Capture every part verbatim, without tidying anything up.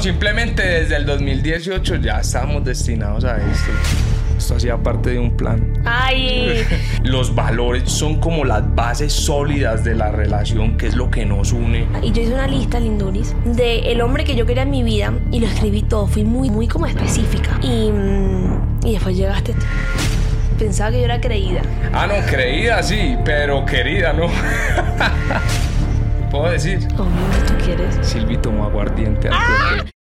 simplemente desde el dos mil dieciocho ya estábamos destinados a esto. Esto hacía parte de un plan. Ay. Los valores son como las bases sólidas de la relación, que es lo que nos une. Y yo hice una lista, Linduris, de el hombre que yo quería en mi vida y lo escribí todo. Fui muy, muy como específica. Y, y después llegaste tú. Pensaba que yo era creída. Ah, no, creída sí, pero querida no. ¿Puedo decir? Obvio, tú quieres. Silvi tomó aguardiente antes ¡Ah! de...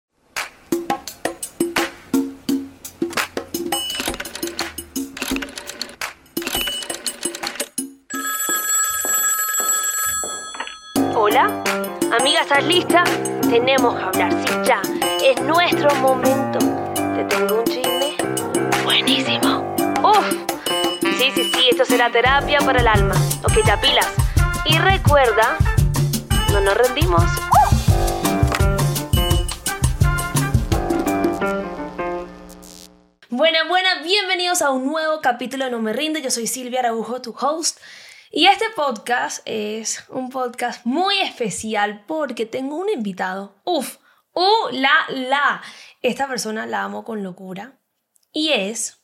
Hola, amiga, ¿estás lista? Tenemos que hablar, sí, ya. Es nuestro momento. Te tengo un chisme buenísimo. Uf, sí, sí, sí, esto será terapia para el alma. Ok, te apilas. Y recuerda, no nos rendimos. Buenas, buenas, bienvenidos a un nuevo capítulo de No Me Rinde. Yo soy Silvia Araujo, tu host. Y este podcast es un podcast muy especial porque tengo un invitado. Uf, uh, la, la. Esta persona la amo con locura. Y es...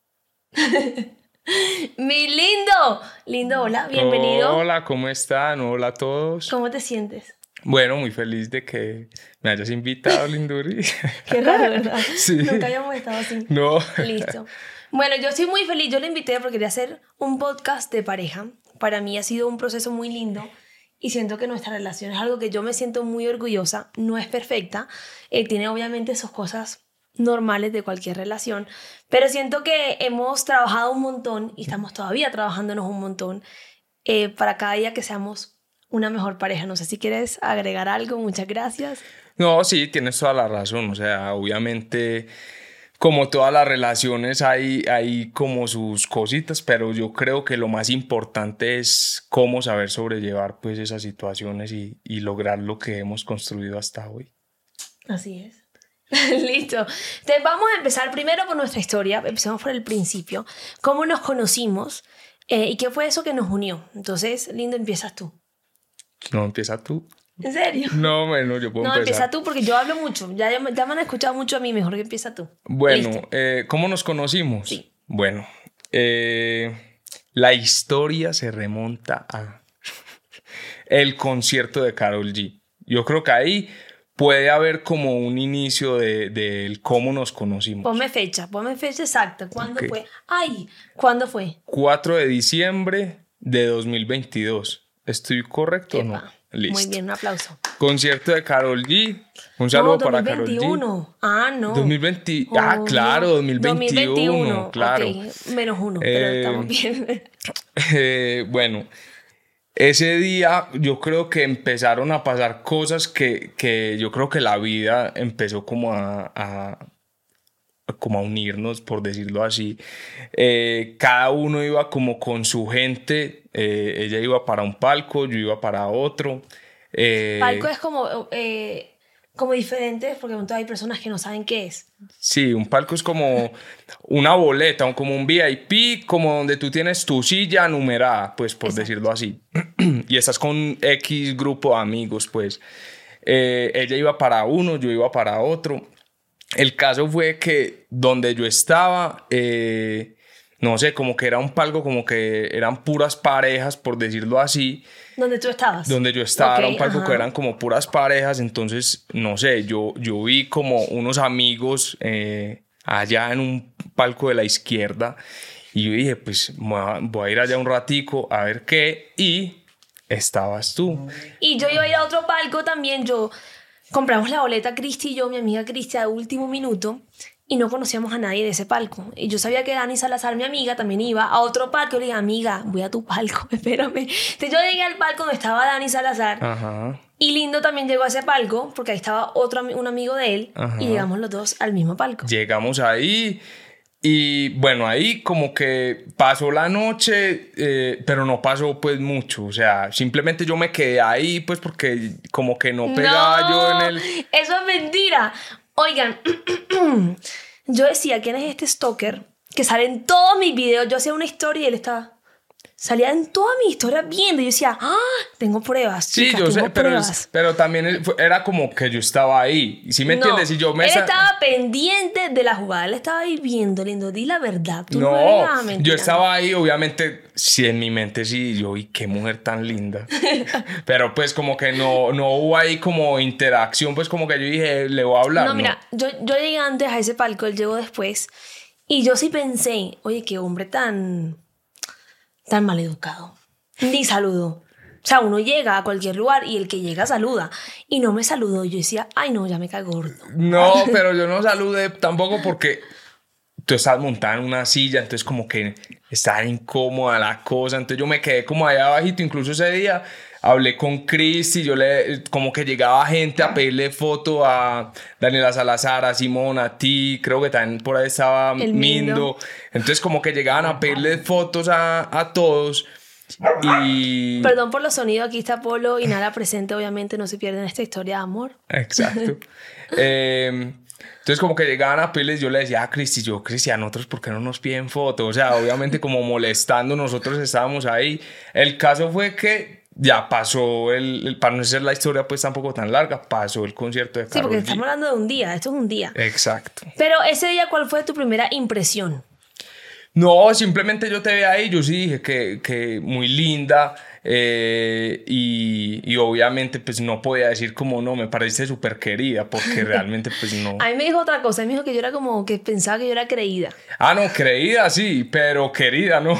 ¡Mi lindo! Lindo, hola, bienvenido. Hola, ¿cómo están? Hola a todos. ¿Cómo te sientes? Bueno, muy feliz de que me hayas invitado, Linduri. Qué raro, ¿verdad? Sí. Nunca habíamos estado así. No. Listo. Bueno, yo estoy muy feliz. Yo le invité porque quería hacer un podcast de pareja. Para mí ha sido un proceso muy lindo y siento que nuestra relación es algo que yo me siento muy orgullosa. No es perfecta. Eh, tiene obviamente sus cosas normales de cualquier relación, pero siento que hemos trabajado un montón y estamos todavía trabajándonos un montón eh, para cada día que seamos una mejor pareja. No sé si quieres agregar algo. Muchas gracias. No, sí, tienes toda la razón. O sea, obviamente, como todas las relaciones, hay, hay como sus cositas, pero yo creo que lo más importante es cómo saber sobrellevar pues esas situaciones y, y lograr lo que hemos construido hasta hoy. Así es. Listo. Entonces vamos a empezar primero por nuestra historia. Empecemos por el principio. ¿Cómo nos conocimos? Eh, ¿Y qué fue eso que nos unió? Entonces, Lindo, empiezas tú. No, empieza tú. ¿En serio? No, bueno, yo puedo no, empezar. No, empieza tú porque yo hablo mucho. Ya, ya, ya me han escuchado mucho a mí. Mejor que empieza tú. Bueno, eh, ¿cómo nos conocimos? Sí. Bueno, eh, la historia se remonta a el concierto de Karol G. Yo creo que ahí puede haber como un inicio de, de cómo nos conocimos. Ponme fecha, ponme fecha exacta. ¿Cuándo Okay. fue? Ay, ¿cuándo fue? cuatro de diciembre de dos mil veintidós. ¿Estoy correcto o no? Listo. Muy bien, un aplauso. Concierto de Karol G. Un saludo no, para Karol G. dos mil veintiuno. Ah, no. dos mil veinte. Oh, ah, claro, dos mil veintiuno. dos mil veintiuno. Claro. Okay. Menos uno, eh, pero estamos bien. Eh, bueno, ese día yo creo que empezaron a pasar cosas que, que yo creo que la vida empezó como a, a, como a unirnos, por decirlo así. Eh, cada uno iba como con su gente. Eh, ella iba para un palco, yo iba para otro. Eh, palco es como, eh, como diferente porque hay personas que no saben qué es. Sí, un palco es como una boleta, como un V I P, como donde tú tienes tu silla numerada, pues por Exacto. decirlo así. Y estás con X grupo de amigos, pues. Eh, ella iba para uno, yo iba para otro. El caso fue que donde yo estaba, eh, no sé, como que era un palco, como que eran puras parejas, por decirlo así. ¿Dónde tú estabas? Donde yo estaba, okay, era un palco ajá. que eran como puras parejas. Entonces, no sé, yo, yo vi como unos amigos eh, allá en un palco de la izquierda. Y yo dije, pues voy a ir allá un ratico a ver qué. Y estabas tú. Y yo iba a ir a otro palco también. Yo compramos la boleta, Cristi y yo, mi amiga Cristi, a último minuto. Y no conocíamos a nadie de ese palco. Y yo sabía que Dani Salazar, mi amiga, también iba a otro palco. Y le dije, amiga, voy a tu palco, espérame. Entonces yo llegué al palco donde estaba Dani Salazar. Ajá. Y Lindo también llegó a ese palco, porque ahí estaba otro, un amigo de él. Ajá. Y llegamos los dos al mismo palco. Llegamos ahí. Y bueno, ahí como que pasó la noche, eh, pero no pasó pues mucho. O sea, simplemente yo me quedé ahí pues porque como que no pegaba no, yo en el... eso es mentira. Oigan, yo decía, ¿quién es este stalker? Que sale en todos mis videos. Yo hacía una historia y él estaba... salía en toda mi historia viendo y yo decía, ah, tengo pruebas. Sí, chicas, yo tengo sé, pero, pruebas. es- pero también era como que yo estaba ahí. ¿Sí me No, entiendes? Y yo me él sa- estaba pendiente de la jugada, él estaba ahí viendo, lindo, di la verdad. Tú no, No, eres nada mentira. yo estaba ahí, obviamente, sí, en mi mente sí, yo, y qué mujer tan linda. Pero pues como que no, no hubo ahí como interacción, pues como que yo dije, le voy a hablar. No, mira, yo, yo llegué antes a ese palco, él llegó después. Y yo sí pensé, oye, qué hombre tan, tan mal educado. Ni saludó. O sea, uno llega a cualquier lugar y el que llega saluda. Y no me saludó. Y yo decía, ay, no, ya me cae gordo. No, pero yo no saludé tampoco porque tú estás montada en una silla, entonces como que estaba incómoda la cosa, entonces yo me quedé como allá abajito, incluso ese día hablé con Chris y yo le, como que llegaba gente a pedirle foto a Daniela Salazar, a Simón, a ti, creo que también por ahí estaba El Mindo, Mindo. entonces como que llegaban a pedirle fotos a, a todos y... Perdón por los sonidos, aquí está Polo y nada presente, obviamente no se pierden esta historia de amor. Exacto. eh, entonces como que llegaban a pedirles, yo le decía a Cristi, yo, Cristi, a nosotros, ¿por qué no nos piden fotos? O sea, obviamente como molestando, nosotros estábamos ahí. El caso fue que ya pasó, el, el para no ser la historia pues tampoco tan larga, pasó el concierto de Sí, Karol porque G. estamos hablando de un día, esto es un día. Exacto. Pero ese día, ¿cuál fue tu primera impresión? No, simplemente yo te vi ahí, yo sí dije que, que muy linda eh, y, y obviamente pues no podía decir como no, me pareciste súper querida porque realmente pues no. A mí me dijo otra cosa, me dijo que yo era como que pensaba que yo era creída. Ah, no, creída sí, pero querida no.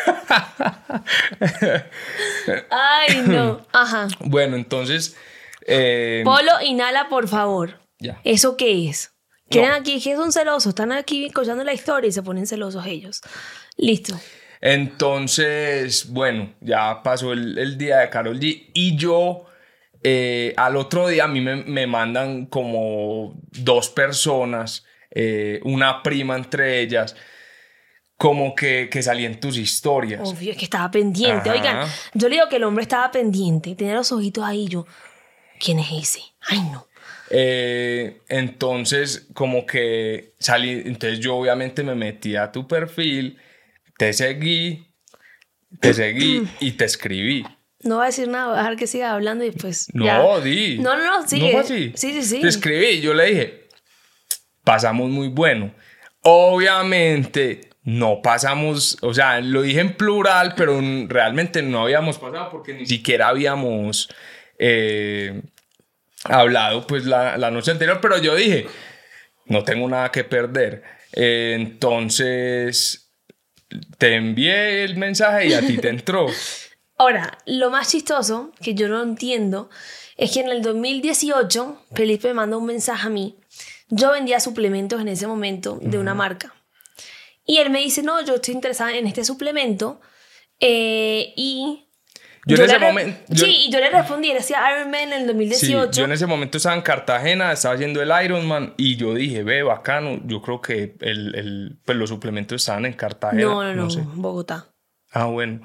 Ay, no. Ajá. Bueno, entonces... eh, Polo, inhala, por favor. Ya. ¿Eso qué es? ¿Quieren No. aquí? ¿Qué son celosos? Están aquí contando la historia y se ponen celosos ellos. Listo. Entonces, bueno, ya pasó el, el día de Karol G y yo eh, al otro día a mí me, me mandan como dos personas, eh, una prima entre ellas, como que, que salí en tus historias. Obvio, es que estaba pendiente. Ajá. Oigan, yo le digo que el hombre estaba pendiente. Tenía los ojitos ahí. Yo, ¿quién es ese? Ay, no. Eh, entonces, como que salí, entonces yo obviamente me metí a tu perfil, te seguí, te seguí y te escribí. No voy a decir nada, voy a dejar que siga hablando y después. No, ya. di. No, no, no, sigue. ¿No fue así? Sí, sí, sí. Te escribí y yo le dije, pasamos muy bueno. Obviamente no pasamos, o sea, lo dije en plural, pero realmente no habíamos pasado porque ni siquiera habíamos eh, hablado pues la, la noche anterior, pero yo dije, no tengo nada que perder. Eh, entonces te envié el mensaje y a ti te entró. Ahora, lo más chistoso, que yo no entiendo, es que en el dos mil dieciocho Felipe me manda un mensaje a mí. Yo vendía suplementos en ese momento de una marca. Y él me dice, no, yo estoy interesada en este suplemento. Eh, y... Yo en ese le- momento- yo- Sí, y yo le respondí, él hacía Ironman en el dos mil Sí, dieciocho. yo en ese momento estaba en Cartagena, estaba haciendo el Ironman y yo dije, ve, bacano, yo creo que el, el, pues los suplementos estaban en Cartagena. No, no, no, sé. Bogotá. Ah, bueno.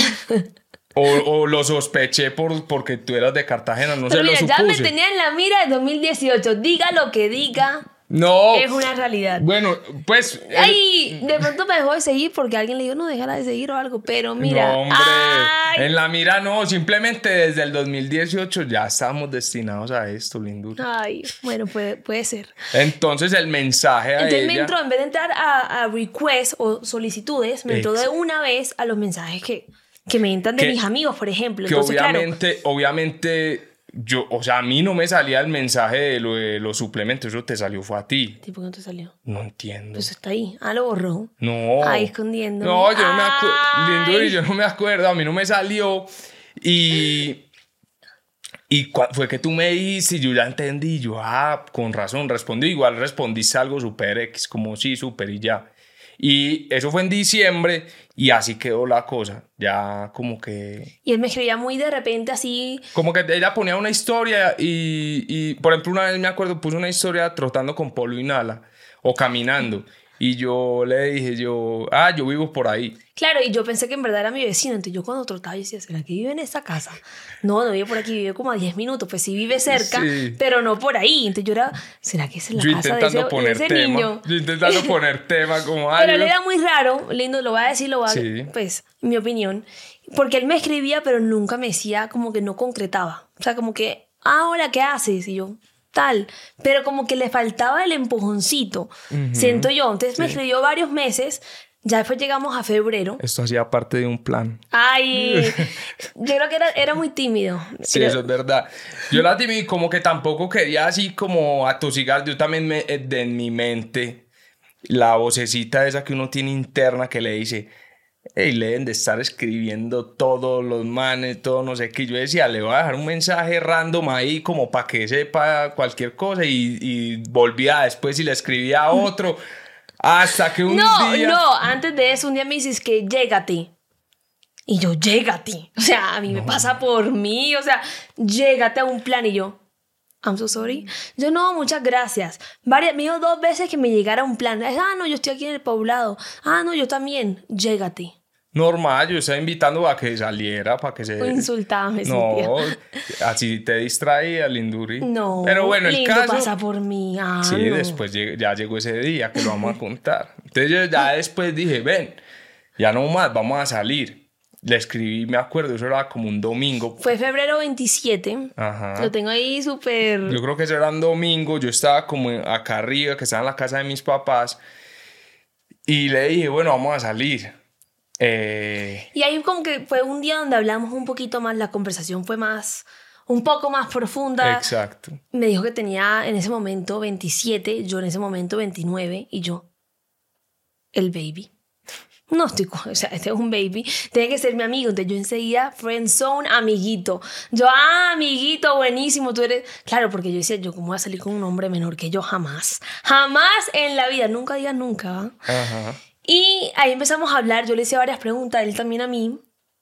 O, o lo sospeché por, porque tú eras de Cartagena, no Pero sé, mira, lo ya me supuse. tenía en la mira de dos mil dieciocho. Diga lo que diga, No. es una realidad. Bueno, pues... eh, Ay, de pronto me dejó de seguir porque alguien le dijo, no, déjala de seguir o algo. Pero mira, no, hombre. ay, En la mira no, simplemente desde el dos mil dieciocho ya estábamos destinados a esto, lindura. ay, bueno, puede, puede ser. Entonces el mensaje a Entonces me ella... entró, en vez de entrar a, a requests o solicitudes, me entró de una vez a los mensajes que, que me entran de Que- mis amigos, por ejemplo. Que Entonces, claro, obviamente, obviamente, yo, o sea, a mí no me salía el mensaje de, lo de los suplementos, eso te salió fue a ti. ¿tipo qué no te salió? No entiendo. Pues está ahí. Ah, lo borró. No. Ay, escondiendo. No, yo no me acuerdo. Ay. Linduri, yo no me acuerdo, a mí no me salió. Y. Y cua- fue que tú me dijiste y yo ya entendí. Yo, ah, con razón, respondí. Igual respondiste algo súper X, como sí, súper y ya. Y eso fue en diciembre y así quedó la cosa. Ya como que... Y él me escribía muy de repente así. Como que ella ponía una historia y, y, por ejemplo, una vez me acuerdo, puso una historia trotando con Polo y Nala o caminando. Y yo le dije, yo, ah, yo vivo por ahí. Claro, y yo pensé que en verdad era mi vecino. Entonces yo cuando trotaba, yo decía, ¿será que vive en esta casa? No, no vive por aquí, vive como a diez minutos. Pues sí vive cerca, Sí. pero no por ahí. Entonces yo era, ¿será que es en la Yo casa de ese, intentando de poner ese tema. niño? Yo intentando poner tema como... ay, Pero él yo- era muy raro, lindo, lo voy a decir, lo voy a... Sí. Pues, en mi opinión. Porque él me escribía, pero nunca me decía, como que no concretaba. O sea, como que, ah, hola, ¿qué haces? Y yo, tal. Pero como que le faltaba el empujoncito, Ujú. siento yo. Entonces me Sí. escribió varios meses. Ya después llegamos a febrero. Esto hacía parte de un plan. Ay, yo creo que era, era muy tímido. Sí, Creo- eso es verdad. Yo la timí como que tampoco quería así como atosigar. Yo también me, eh, de en mi mente, la vocecita esa que uno tiene interna que le dice, hey, le deben de estar escribiendo todos los manes, todo no sé qué. Yo decía, le voy a dejar un mensaje random ahí como para que sepa cualquier cosa y, y volvía después y le escribía a otro. Hasta que un No, día... no, antes de eso un día me dices que llégate. Y yo, llégate. O sea, a mí me pasa por mí. O sea, llégate a un plan. Y yo, I'm so sorry. Yo, no, muchas gracias. Varias, me dijo dos veces que me llegara un plan. Ah, no, yo estoy aquí en el poblado. Ah, no, yo también. Llégate. Normal, yo estaba invitando a que saliera, para que se... Insultada me No, sentía. así te distraía, Linduri. No, Pero bueno, el lindo caso... pasa por mí. Ah, Sí, no. después lleg- ya llegó ese día que lo vamos a contar. Entonces yo ya después dije, ven, ya no más, vamos a salir. Le escribí, me acuerdo, eso era como un domingo. Fue febrero veintisiete. Ajá. Lo tengo ahí súper... Yo creo que eso era un domingo, yo estaba como acá arriba, que estaba en la casa de mis papás. Y le dije, bueno, vamos a salir. Eh, Y ahí como que fue un día donde hablamos un poquito más, la conversación fue más, un poco más profunda. exacto. Me dijo que tenía en ese momento veintisiete, yo en ese momento veintinueve, y yo, el baby. No estoy, co- o sea, este es un baby, tiene que ser mi amigo. Entonces yo enseguida, friendzone, amiguito. Yo, ah, amiguito, buenísimo, tú eres... Claro, porque yo decía, yo cómo voy a salir con un hombre menor que yo, jamás. Jamás en la vida, nunca digas nunca, ¿va? Ajá. Y ahí empezamos a hablar, yo le hice varias preguntas, él también a mí.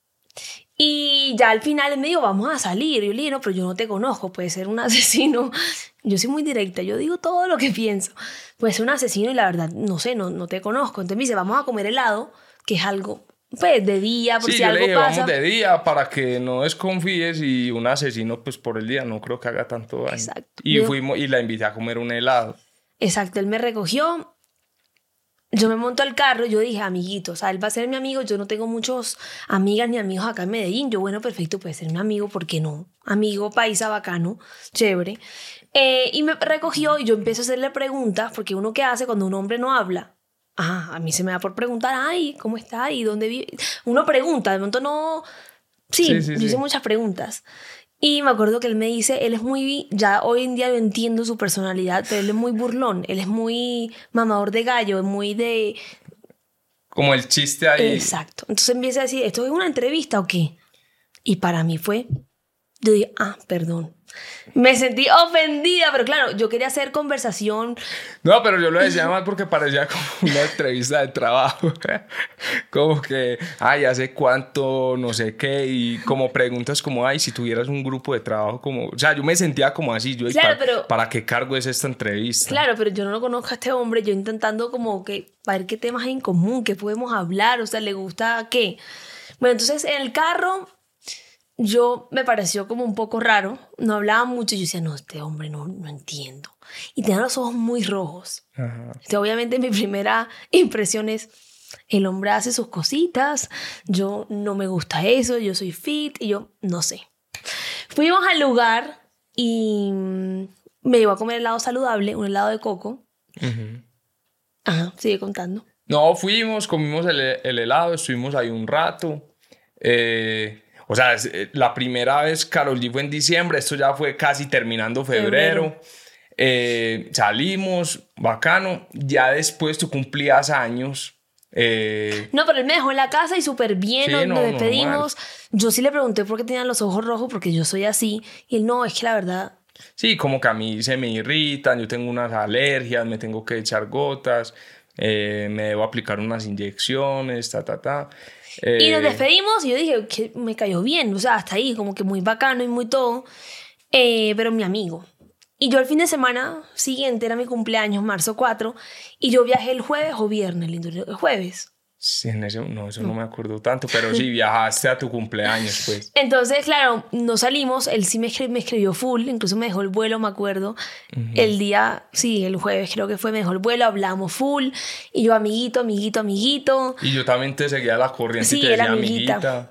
Y ya al final él me dijo, vamos a salir. Y yo le dije, no, pero yo no te conozco, puede ser un asesino. Yo soy muy directa, yo digo todo lo que pienso. Puede ser un asesino y la verdad, no sé, no, no te conozco. Entonces me dice, vamos a comer helado, que es algo, pues, de día, por Sí, si yo algo le dije, pasa. vamos de día para que no desconfíes y un asesino, pues por el día no creo que haga tanto daño. Exacto. Y Yo- fuimos y la invité a comer un helado. Exacto, él me recogió. Yo me monto al carro, yo dije, amiguito, o sea, él va a ser mi amigo, yo no tengo muchos amigas ni amigos acá en Medellín. Yo, bueno, perfecto, puede ser mi amigo, ¿por qué no? Amigo, paisa, bacano, chévere. Eh, y me recogió y yo empiezo a hacerle preguntas, porque uno qué hace cuando un hombre no habla. Ah, a mí se me da por preguntar, ay, ¿cómo está? ¿Y dónde vive? Uno pregunta, de momento no... Sí, Sí, sí, yo sí. hice muchas preguntas. Y me acuerdo que él me dice, él es muy, ya hoy en día yo entiendo su personalidad, pero él es muy burlón, él es muy mamador de gallo, es muy de... Como el chiste ahí. Exacto. Entonces empieza a decir, ¿esto es una entrevista o qué? Y para mí fue, yo dije, ah, perdón. Me sentí ofendida, pero claro, yo quería hacer conversación. No, pero yo lo decía mal porque parecía como una entrevista de trabajo. Como que, ay, ¿hace cuánto? No sé qué. Y como preguntas como, ay, si tuvieras un grupo de trabajo, como... O sea, yo me sentía como así. Yo, Claro, ¿para, pero- ¿para qué cargo es esta entrevista? Claro, pero yo no lo conozco a este hombre, yo intentando como que, a ver qué temas hay en común, qué podemos hablar, o sea, le gusta qué. Bueno, entonces en el carro yo me pareció como un poco raro, no hablaba mucho y yo decía, no, este hombre no, no entiendo. Y tenía los ojos muy rojos. Ajá. Entonces, obviamente mi primera impresión es, el hombre hace sus cositas, yo no me gusta eso, yo soy fit y yo no sé. Fuimos al lugar y mm, me llevó a comer helado saludable, un helado de coco. Ujú. Ajá, sigue contando. No, fuimos, comimos el, el helado, estuvimos ahí un rato. Eh, o sea, es- eh, la primera vez Karol G fue en diciembre, esto ya fue casi terminando febrero. Febrero. Eh, salimos, bacano. Ya después tú cumplías años. Eh, No, pero él me dejó en la casa y súper bien, Sí, nos, no, nos despedimos. normal. Yo sí le pregunté por qué tenía los ojos rojos, porque yo soy así. Y él, no, es que la verdad... sí, como que a mí se me irritan, yo tengo unas alergias, me tengo que echar gotas, eh, me debo aplicar unas inyecciones, ta, ta, ta. Eh, Y nos despedimos y yo dije que me cayó bien, o sea, hasta ahí, como que muy bacano y muy todo, eh, pero mi amigo. Y yo el fin de semana siguiente era mi cumpleaños, marzo cuatro, y yo viajé el jueves o viernes, lindo, el jueves. Sí, en eso, no, eso no. no me acuerdo tanto, pero sí, viajaste a tu cumpleaños, pues. Entonces, claro, no salimos, él sí me, escri- me escribió full, incluso me dejó el vuelo, me acuerdo. Uh-huh. El día, sí, el jueves creo que fue, me dejó el vuelo, hablamos full, y yo amiguito, amiguito, amiguito. Y yo también te seguía la corriente sí, y te decía amiguita. amiguita.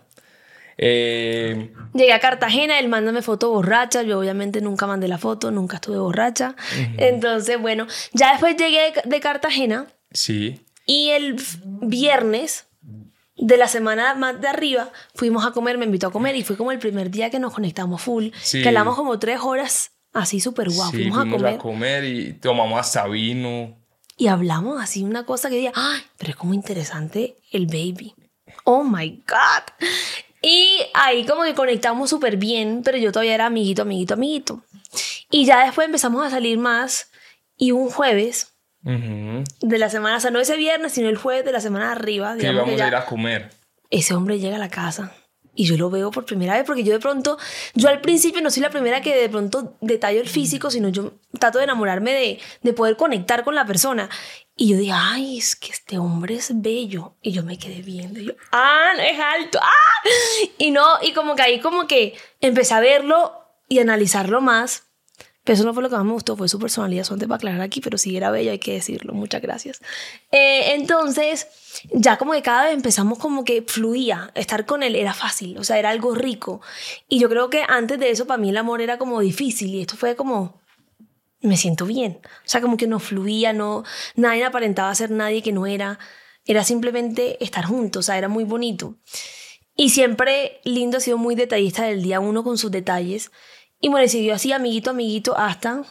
Eh... Llegué a Cartagena, él mándame foto borracha, yo obviamente nunca mandé la foto, nunca estuve borracha. Uh-huh. Entonces, bueno, ya después llegué de Cartagena. Sí. Y el viernes de la semana más de arriba fuimos a comer, me invitó a comer y fue como el primer día que nos conectamos full, sí. que hablamos como tres horas así súper guau. Sí, fuimos, fuimos a comer. a comer y tomamos hasta vino. Y hablamos así una cosa que decía, ay, pero es como interesante el baby. Oh my God. Y ahí como que conectamos súper bien, pero yo todavía era amiguito, amiguito, amiguito. Y ya después empezamos a salir más y un jueves... Uh-huh. de la semana, o sea, no ese viernes, sino el jueves de la semana de arriba. Que íbamos a ir a comer. Ese hombre llega a la casa y yo lo veo por primera vez, porque yo de pronto, yo al principio no soy la primera que de pronto detallo el físico, sino yo trato de enamorarme de, de poder conectar con la persona. Y yo dije, ay, es que este hombre es bello. Y yo me quedé viendo y yo, ah, no es alto, ah. Y no, y como que ahí como que empecé a verlo y analizarlo más. Pero eso no fue lo que más me gustó, fue su personalidad, solamente para aclarar aquí, pero sí era bello, hay que decirlo, muchas gracias. Eh, entonces, ya como que cada vez empezamos como que fluía, estar con él era fácil, o sea, era algo rico. Y yo creo que antes de eso para mí el amor era como difícil y esto fue como, me siento bien. O sea, como que no fluía, no, nadie aparentaba ser nadie que no era, era simplemente estar juntos, o sea, era muy bonito. Y siempre Lindo ha sido muy detallista del día uno con sus detalles. Y bueno, siguió así, amiguito, amiguito, hasta...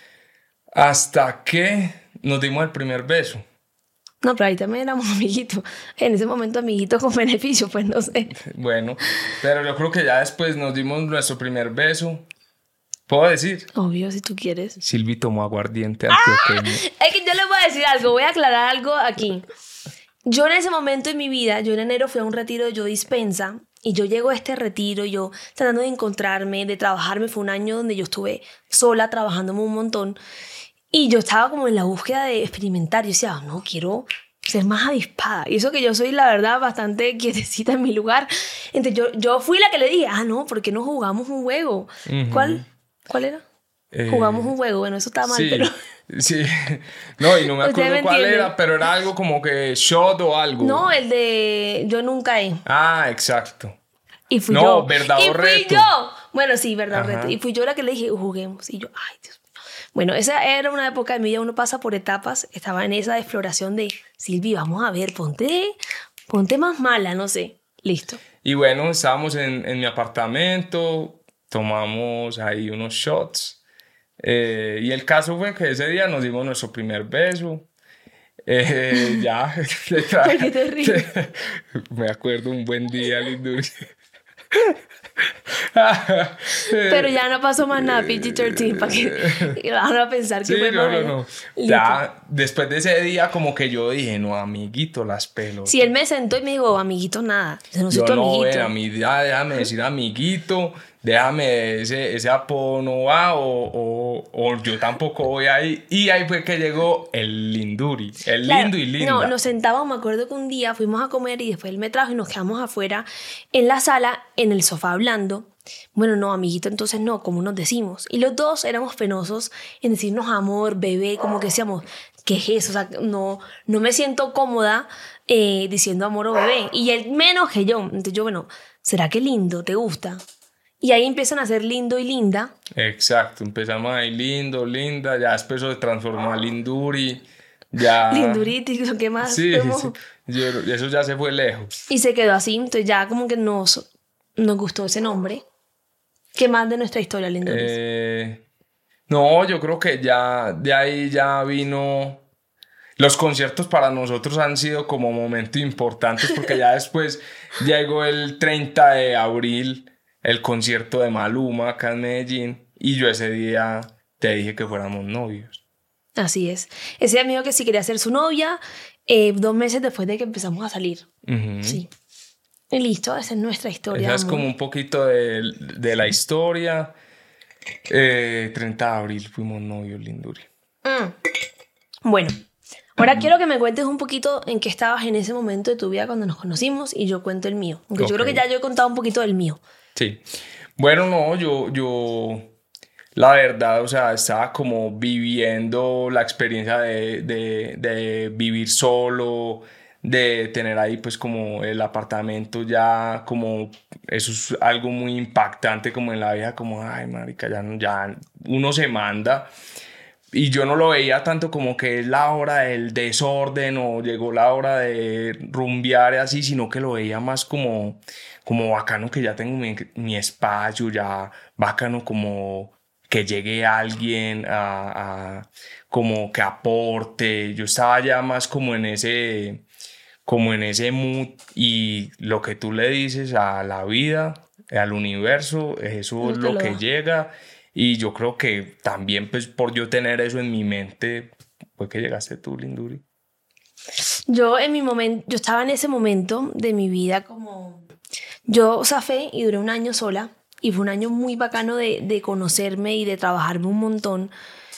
Hasta que nos dimos el primer beso. No, pero ahí también éramos amiguitos. En ese momento amiguitos con beneficio, pues no sé. Bueno, pero yo creo que ya después nos dimos nuestro primer beso. ¿Puedo decir? Obvio, si tú quieres. Silvi tomó aguardiente antioqueño. ¡Ah! Es que yo les voy a decir algo, voy a aclarar algo aquí. Yo en ese momento en mi vida, yo en enero fui a un retiro de Yo Dispensa. Y yo llego a este retiro, yo tratando de encontrarme, de trabajarme, fue un año donde yo estuve sola, trabajándome un montón. Y yo estaba como en la búsqueda de experimentar. Yo decía, oh, no, quiero ser más avispada. Y eso que yo soy, la verdad, bastante quietecita en mi lugar. Entonces yo, yo fui la que le dije, ah, no, ¿por qué no jugamos un juego? Uh-huh. ¿Cuál, ¿Cuál era? Eh, jugamos un juego. Bueno, eso estaba mal, sí, pero... Sí, no, y no me acuerdo me cuál era, pero era algo como que shot o algo. No, el de Yo Nunca He. Ah, exacto. Y fui no, yo. verdad o reto. Y fui yo. Bueno, sí, verdad o reto. Y fui yo la que le dije, juguemos. Y yo, ay, Dios mío. Bueno, esa era una época de mi vida, uno pasa por etapas. Estaba en esa exploración de, Silvi, vamos a ver, ponte, ponte más mala, no sé. Listo. Y bueno, estábamos en, en mi apartamento, tomamos ahí unos shots. Eh, y el caso fue que ese día nos dimos nuestro primer beso. Eh, ya. ¿Por qué te ríes? Me acuerdo un buen día, Linduri. Pero ya no pasó más nada, P G trece, para que van a pensar que sí, fue no, más no, no. Ya, después de ese día como que yo dije, no, amiguito, las pelotas. Sí, él me sentó y me dijo, amiguito, nada. Yo no soy yo tu no, amiguito. Ven, a mí, ya, déjame decir amiguito, déjame ese, ese apodo no va, o, o, o yo tampoco voy ahí. Y ahí fue que llegó el Linduri, el claro, lindo y linda. No, nos sentábamos, me acuerdo que un día fuimos a comer y después él me trajo y nos quedamos afuera en la sala, en el sofá hablando. Bueno, no, amiguito, entonces no, como nos decimos. Y los dos éramos penosos en decirnos amor, bebé, como que decíamos, ¿qué es eso? O sea, no, no me siento cómoda eh, diciendo amor o bebé. Y él menos que yo. Entonces yo, bueno, ¿será que lindo? ¿Te gusta? Y ahí empiezan a ser lindo y linda. Exacto, empezamos ahí lindo, linda, ya después se transformó a Linduri. Ya... Linduritis, ¿qué más? Sí, sí. Yo, eso ya se fue lejos. Y se quedó así, entonces ya como que nos, nos gustó ese nombre. ¿Qué más de nuestra historia, Linduritis? Eh, no, yo creo que ya de ahí ya vino... Los conciertos para nosotros han sido como momentos importantes porque ya después llegó el treinta de abril el concierto de Maluma acá en Medellín y yo ese día te dije que fuéramos novios. Así es. Ese amigo que sí quería ser su novia eh, dos meses después de que empezamos a salir. Uh-huh. Sí. Y listo, esa es nuestra historia. Esa es como un poquito de, de la historia. Eh, treinta de abril fuimos novios, Linduri. Mm. Bueno, ahora quiero que me cuentes un poquito en qué estabas en ese momento de tu vida cuando nos conocimos y yo cuento el mío. Aunque okay. Yo creo que ya yo he contado un poquito del mío. Sí. Bueno, no, yo, yo, la verdad, o sea, estaba como viviendo la experiencia de, de, de vivir solo, de tener ahí pues como el apartamento ya, como eso es algo muy impactante como en la vida, como, ay, marica, ya, ya uno se manda. Y yo no lo veía tanto como que es la hora del desorden o llegó la hora de rumbear y así, sino que lo veía más como, como bacano que ya tengo mi, mi espacio, ya bacano como que llegue alguien a, a como que aporte. Yo estaba ya más como en ese, como en ese mood y lo que tú le dices a la vida, al universo, eso es lo que llega. Y yo creo que también, pues, por yo tener eso en mi mente, fue que llegaste tú, Linduri. Yo en mi momento, yo estaba en ese momento de mi vida como... Yo zafé y duré un año sola. Y fue un año muy bacano de, de conocerme y de trabajarme un montón.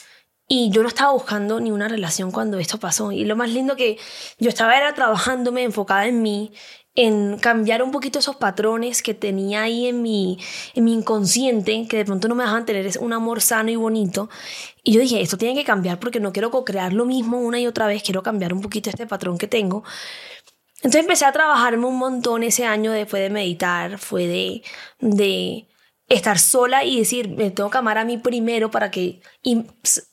Y yo no estaba buscando ni una relación cuando esto pasó. Y lo más lindo que yo estaba era trabajándome, enfocada en mí, en cambiar un poquito esos patrones que tenía ahí en mi, en mi inconsciente, que de pronto no me dejaban tener un amor sano y bonito. Y yo dije, esto tiene que cambiar porque no quiero co-crear lo mismo una y otra vez, quiero cambiar un poquito este patrón que tengo. Entonces empecé a trabajarme un montón ese año, después de meditar, fue de, de estar sola y decir, me tengo que amar a mí primero para que... Y,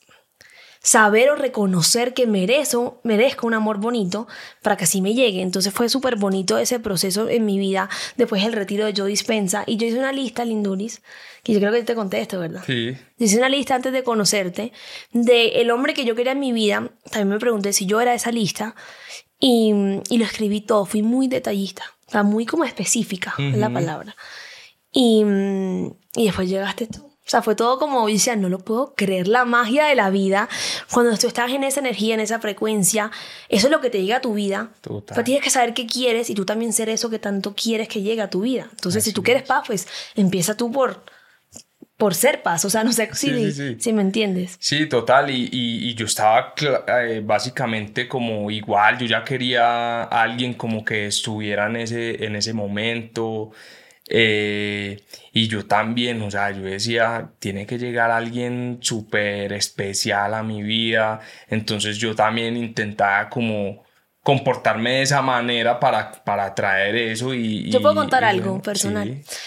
saber o reconocer que merezco, merezco un amor bonito para que así me llegue. Entonces fue súper bonito ese proceso en mi vida. Después el retiro de Joe Dispenza. Y yo hice una lista, Linduris, que yo creo que te conté esto, ¿verdad? Sí. Yo hice una lista antes de conocerte de el hombre que yo quería en mi vida. También me pregunté si yo era esa lista. Y, y lo escribí todo. Fui muy detallista. O sea, muy como específica, uh-huh. es la palabra. Y, y después llegaste tú. O sea, fue todo como, yo decía, no lo puedo creer, la magia de la vida. Cuando tú estás en esa energía, en esa frecuencia, eso es lo que te llega a tu vida. Total. Pero tienes que saber qué quieres y tú también ser eso que tanto quieres que llegue a tu vida. Entonces, así si tú quieres paz, pues empieza tú por, por ser paz. O sea, no sé si, sí, sí, sí. si me entiendes. Sí, total. Y, y, y yo estaba eh, básicamente como igual. Yo ya quería a alguien como que estuviera en ese, en ese momento. Eh, y yo también, o sea, yo decía, tiene que llegar alguien súper especial a mi vida. Entonces yo también intentaba como comportarme de esa manera para, para atraer eso. Y, yo puedo y, contar y, algo bueno, personal. Sí.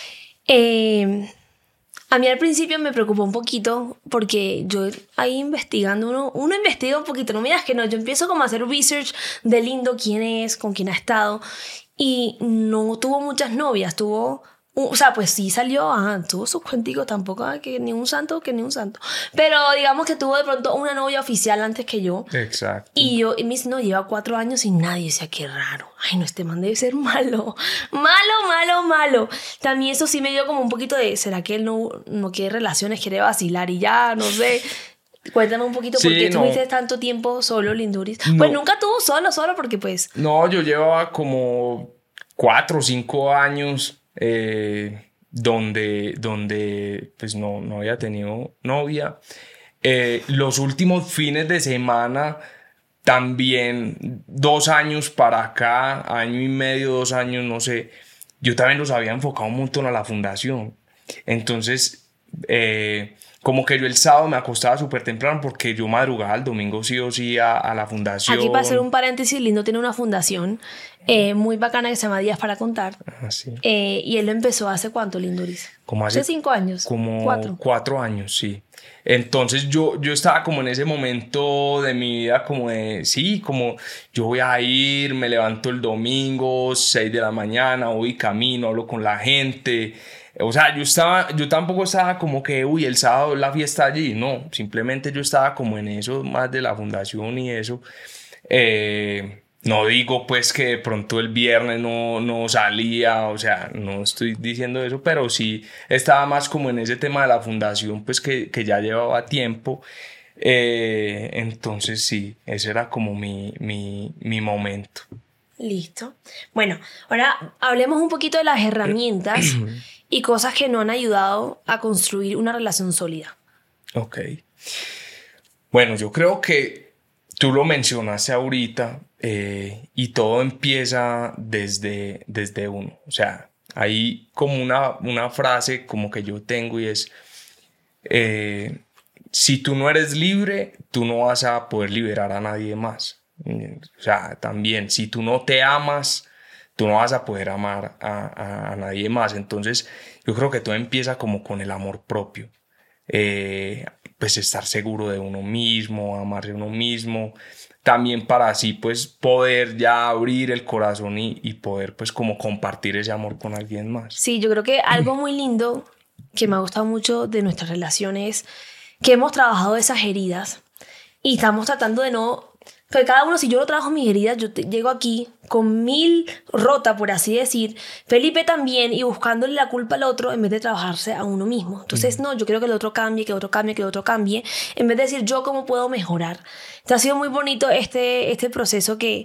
Eh, a mí al principio me preocupó un poquito porque yo ahí investigando, uno, uno investiga un poquito, no me digas que no, yo empiezo como a hacer research de lindo quién es, con quién ha estado. Y no tuvo muchas novias, tuvo... O sea, pues sí salió, ajá, tuvo sus cuenticos, tampoco que ni un santo, que ni un santo. Pero digamos que tuvo de pronto una novia oficial antes que yo. Exacto. Y yo, y me dice, no, lleva cuatro años y nadie decía, qué raro. Ay, no, este man debe ser malo. Malo, malo, malo. También eso sí me dio como un poquito de, ¿será que él no, no quiere relaciones, quiere vacilar y ya? No sé. Cuéntame un poquito, sí, ¿por qué no. tuviste tanto tiempo solo, Linduris? No. Pues nunca tuvo solo, solo porque pues... No, yo llevaba como cuatro o cinco años... Eh, donde, donde pues no, no había tenido novia. Eh, los últimos fines de semana también, dos años para acá, año y medio, dos años, no sé, yo también los había enfocado un montón a la fundación. Entonces, eh, como que yo el sábado me acostaba súper temprano porque yo madrugaba el domingo sí o sí a, a la fundación. Aquí para hacer un paréntesis, Lindo tiene una fundación eh, muy bacana que se llama Días para Contar. Ah, sí. eh, y él lo empezó hace ¿cuánto, Linduris? Como hace, hace cinco años. Como cuatro. Cuatro años, sí. Entonces yo, yo estaba como en ese momento de mi vida como de, sí, como yo voy a ir, me levanto el domingo, seis de la mañana, voy camino, hablo con la gente. O sea, yo estaba, yo tampoco estaba como que, uy, el sábado la fiesta allí, no, simplemente yo estaba como en eso más de la fundación y eso. Eh, no digo pues que de pronto el viernes no, no salía, o sea, no estoy diciendo eso, pero sí estaba más como en ese tema de la fundación, pues que, que ya llevaba tiempo. Eh, entonces sí, ese era como mi, mi, mi momento. Listo. Bueno, ahora hablemos un poquito de las herramientas y cosas que no han ayudado a construir una relación sólida. Ok. Bueno, yo creo que tú lo mencionaste ahorita eh, y todo empieza desde, desde uno. O sea, hay como una, una frase como que yo tengo y es, eh, si tú no eres libre, tú no vas a poder liberar a nadie más. O sea, también, si tú no te amas, tú no vas a poder amar a, a, a nadie más. Entonces, yo creo que todo empieza como con el amor propio. Eh, pues estar seguro de uno mismo, amarse a uno mismo, también para así pues poder ya abrir el corazón y, y poder pues como compartir ese amor con alguien más. Sí, yo creo que algo muy lindo que me ha gustado mucho de nuestras relaciones es que hemos trabajado esas heridas y estamos tratando de no... Que cada uno, si yo lo trabajo mis heridas, yo te, llego aquí con mil rota, por así decir, Felipe también, y buscándole la culpa al otro en vez de trabajarse a uno mismo. Entonces, mm. no, yo quiero que el otro cambie, que el otro cambie, que el otro cambie, en vez de decir yo cómo puedo mejorar. Entonces, ha sido muy bonito este, este proceso que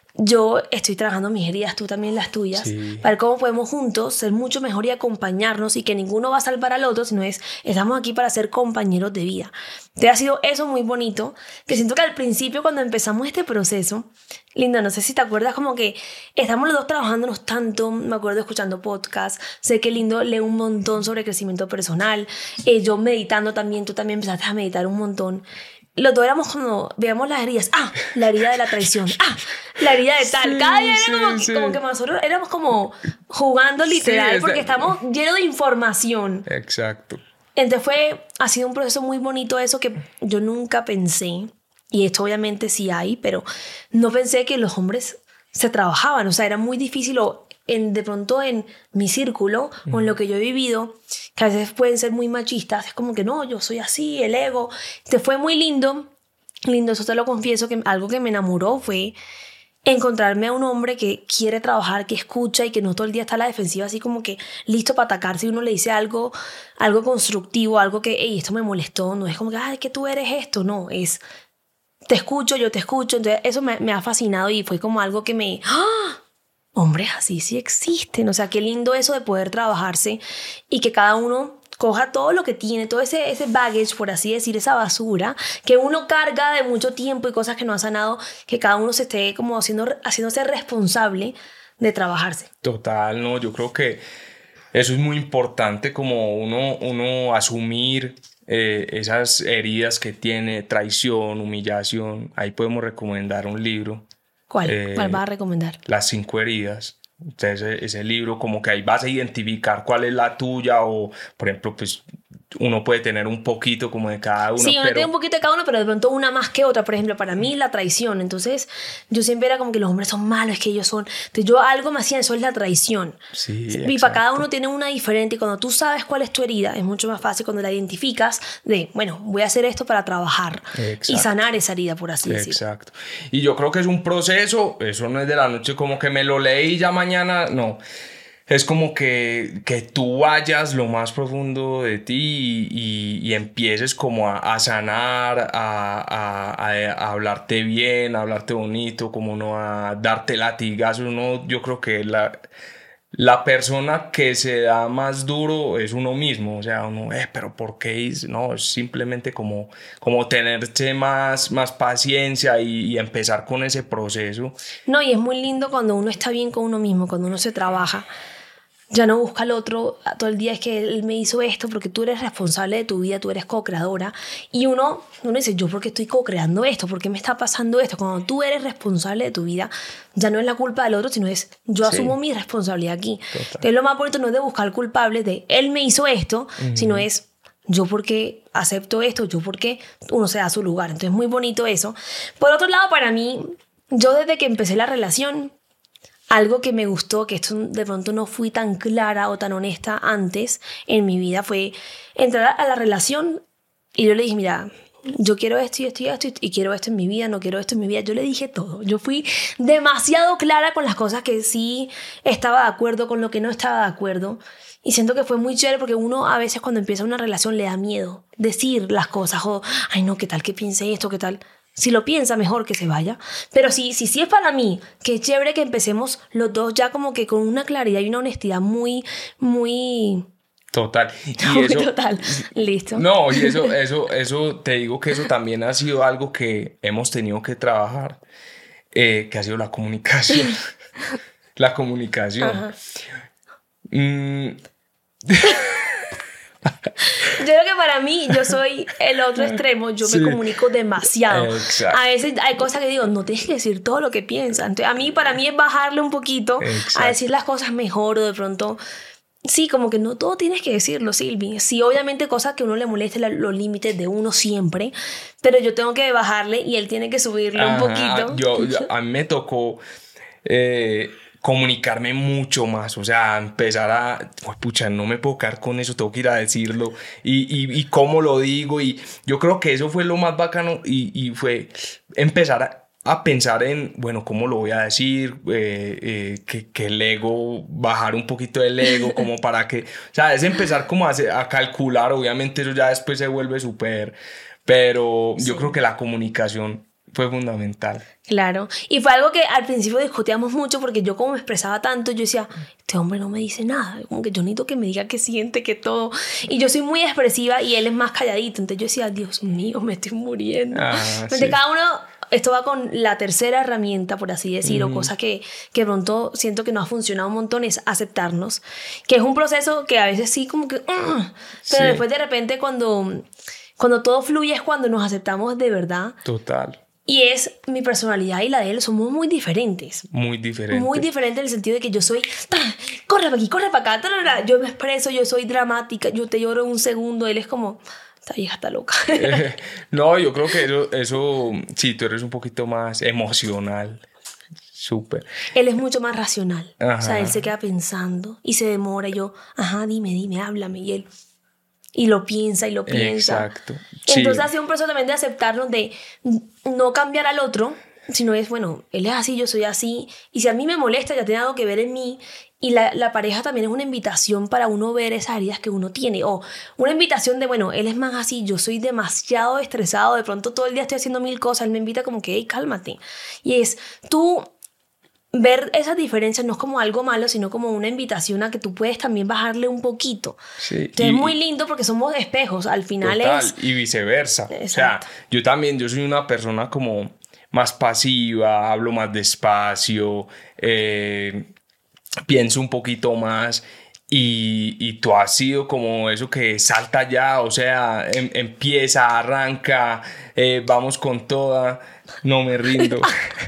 yo estoy trabajando mis heridas, tú también las tuyas, sí. Para ver cómo podemos juntos ser mucho mejor y acompañarnos, y que ninguno va a salvar al otro, sino es, estamos aquí para ser compañeros de vida. Entonces ha sido eso muy bonito, que siento que al principio cuando empezamos este proceso, Linda, no sé si te acuerdas, como que estamos los dos trabajándonos tanto, me acuerdo escuchando podcasts, sé que Lindo lee un montón sobre crecimiento personal, eh, yo meditando también, tú también empezaste a meditar un montón. Los dos éramos como, veíamos las heridas, ah, la herida de la traición, ah, la herida de tal, sí, cada día era sí, como, sí. como que nosotros éramos como jugando literal, sí, porque estamos llenos de información. Exacto. Entonces fue, ha sido un proceso muy bonito eso que yo nunca pensé, y esto obviamente sí hay, pero no pensé que los hombres se trabajaban, o sea, era muy difícil, o en, de pronto en mi círculo, mm. o en lo que yo he vivido, que a veces pueden ser muy machistas, es como que no, yo soy así, el ego. Te fue muy lindo, lindo, eso te lo confieso, que algo que me enamoró fue encontrarme a un hombre que quiere trabajar, que escucha y que no todo el día está a la defensiva, así como que listo para atacar. Si uno le dice algo, algo constructivo, algo que, hey, esto me molestó, no es como que, ay, que tú eres esto, no, es te escucho, yo te escucho. Entonces eso me, me ha fascinado y fue como algo que me... ¡Ah! Hombres así sí existen, o sea, qué lindo eso de poder trabajarse y que cada uno coja todo lo que tiene, todo ese, ese baggage, por así decir, esa basura que uno carga de mucho tiempo y cosas que no ha sanado, que cada uno se esté como haciendo, haciéndose responsable de trabajarse. Total, no, yo creo que eso es muy importante, como uno, uno asumir eh, esas heridas que tiene, traición, humillación. Ahí podemos recomendar un libro. ¿Cuál? Eh, ¿Cuál vas a recomendar? Las cinco heridas. Entonces ese, ese libro como que ahí vas a identificar cuál es la tuya, o por ejemplo pues uno puede tener un poquito como de cada uno. Sí, uno pero... tiene un poquito de cada uno, pero de pronto una más que otra. Por ejemplo, para mí la traición. Entonces yo siempre era como que los hombres son malos, es que ellos son... Entonces yo algo me hacía, eso es la traición. Sí, y exacto. Para cada uno tiene una diferente, y cuando tú sabes cuál es tu herida es mucho más fácil cuando la identificas de, bueno, voy a hacer esto para trabajar. Exacto. Y sanar esa herida, por así decirlo. Exacto. Y yo creo que es un proceso, eso no es de la noche como que me lo leí y ya mañana, no. Es como que, que tú vayas lo más profundo de ti y, y, y empieces como a, a sanar, a, a, a, a hablarte bien, a hablarte bonito, como no a darte latigazos. Uno, yo creo que la, la persona que se da más duro es uno mismo. O sea, uno, eh, pero ¿por qué? No, es simplemente como, como tenerse más, más paciencia y, y empezar con ese proceso. No, y es muy lindo cuando uno está bien con uno mismo, cuando uno se trabaja. Ya no busca al otro todo el día, es que él me hizo esto, porque tú eres responsable de tu vida, tú eres co-creadora. Y uno, uno dice, ¿yo por qué estoy co-creando esto? ¿Por qué me está pasando esto? Cuando tú eres responsable de tu vida, ya no es la culpa del otro, sino es yo sí. asumo mi responsabilidad aquí. Total. Entonces lo más bonito no es de buscar culpables de él me hizo esto, uh-huh. sino es yo por qué acepto esto, yo por qué uno se da su lugar. Entonces muy bonito eso. Por otro lado, para mí, yo desde que empecé la relación, algo que me gustó, que esto de pronto no fui tan clara o tan honesta antes en mi vida, fue entrar a la relación y yo le dije, mira, yo quiero esto y esto y esto y quiero esto en mi vida, no quiero esto en mi vida. Yo le dije todo. Yo fui demasiado clara con las cosas que sí estaba de acuerdo, con lo que no estaba de acuerdo. Y siento que fue muy chévere porque uno a veces cuando empieza una relación le da miedo decir las cosas o, ay no, ¿qué tal que piense esto? ¿Qué tal? Si lo piensa, mejor que se vaya. Pero si sí si, si es para mí, qué chévere que empecemos los dos ya como que con una claridad y una honestidad muy, muy Total. Y eso, Total. Listo. No, y eso, eso, eso, te digo que eso también ha sido algo que hemos tenido que trabajar, eh, que ha sido la comunicación. La comunicación. Ajá. Mm. Yo creo que para mí, yo soy el otro extremo, yo Sí. me comunico demasiado. Exacto. A veces hay cosas que digo, no tienes que decir todo lo que piensas. Entonces, a mí, para mí es bajarle un poquito Exacto. a decir las cosas mejor o de pronto... Sí, como que no todo tienes que decirlo, Silvi. Sí, obviamente cosas que a uno le moleste la- los límites de uno siempre, pero yo tengo que bajarle y él tiene que subirle un Ajá, poquito. Yo, yo- a mí me tocó eh, comunicarme mucho más, o sea, empezar a, "Uy, pucha, no me puedo quedar con eso, tengo que ir a decirlo y, y, y cómo lo digo", y yo creo que eso fue lo más bacano y, y fue empezar a, a pensar en, bueno, cómo lo voy a decir, eh, eh, que, que el ego, bajar un poquito el ego, como para que, o sea, es empezar como a, hacer- a calcular, obviamente eso ya después se vuelve súper, pero yo Sí. creo que la comunicación fue fundamental. Claro, y fue algo que al principio discutíamos mucho porque yo como me expresaba tanto, yo decía, este hombre no me dice nada, como que yo necesito que me diga qué siente, que todo, y yo soy muy expresiva y él es más calladito, entonces yo decía, Dios mío, me estoy muriendo. Ah, Entonces sí. cada uno, esto va con la tercera herramienta, por así decir, Ujú. o cosa que, que pronto siento que nos ha funcionado un montón, es aceptarnos, que es un proceso que a veces sí como que, "Ugh", pero Sí. después de repente cuando, cuando todo fluye es cuando nos aceptamos de verdad. Total, Y es mi personalidad y la de él, somos muy diferentes. muy diferente. Muy diferente en el sentido de que yo soy, "Ta, corre para aquí, corre para acá", tarara. Yo me expreso, yo soy dramática, yo te lloro en un segundo, él es como, esta vieja está loca. Eh, no, yo creo que eso, eso, sí, tú eres un poquito más emocional. Súper. Él es mucho más racional. Ajá. O sea, él se queda pensando y se demora y yo, ajá, dime, dime, háblame. Y él, y lo piensa y lo piensa. Exacto. Sí. Entonces ha sido un proceso también de aceptarnos, de no cambiar al otro, sino es, bueno, él es así, yo soy así, y si a mí me molesta, ya tiene algo que ver en mí, y la, la pareja también es una invitación para uno ver esas heridas que uno tiene, o una invitación de, bueno, él es más así, yo soy demasiado estresado, de pronto todo el día estoy haciendo mil cosas, él me invita como que, hey, cálmate, y es, tú... Ver esas diferencias no es como algo malo, sino como una invitación a que tú puedes también bajarle un poquito. Sí, Entonces y- es muy lindo porque somos espejos. Al final Total, es... y viceversa. Exacto. O sea, yo también, yo soy una persona como más pasiva, hablo más despacio, eh, pienso un poquito más. Y, y tú has sido como eso que salta ya, o sea, em- empieza, arranca, eh, vamos con toda, no me rindo.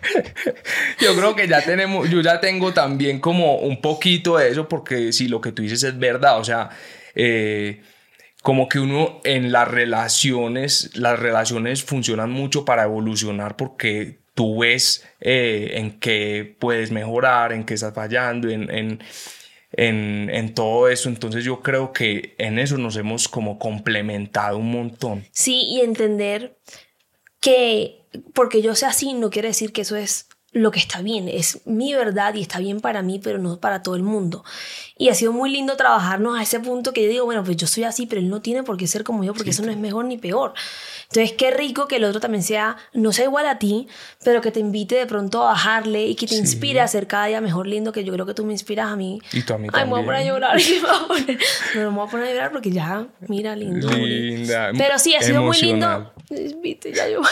Yo creo que ya tenemos, yo ya tengo también como un poquito de eso, porque si lo que tú dices es verdad, o sea, eh, como que uno en las relaciones, las relaciones funcionan mucho para evolucionar porque tú ves eh, en qué puedes mejorar, en qué estás fallando, en, en, en, en todo eso. Entonces yo creo que en eso nos hemos como complementado un montón. Sí, y entender que porque yo sea así no quiere decir que eso es lo que está bien, es mi verdad y está bien para mí, pero no para todo el mundo. Y ha sido muy lindo trabajarnos a ese punto que yo digo, bueno, pues yo soy así, pero él no tiene por qué ser como yo, porque Sí, eso no es mejor ni peor. Entonces, qué rico que el otro también sea, no sea igual a ti, pero que te invite de pronto a bajarle y que te Sí. inspire a ser cada día mejor lindo, que yo creo que tú me inspiras a mí. Y tú a mí Ay, me voy a poner a también. llorar. Me voy a poner, no, no me voy a poner a llorar porque ya, mira, lindo. Linda, Pero sí, ha sido muy emocional. lindo. Viste, ya yo.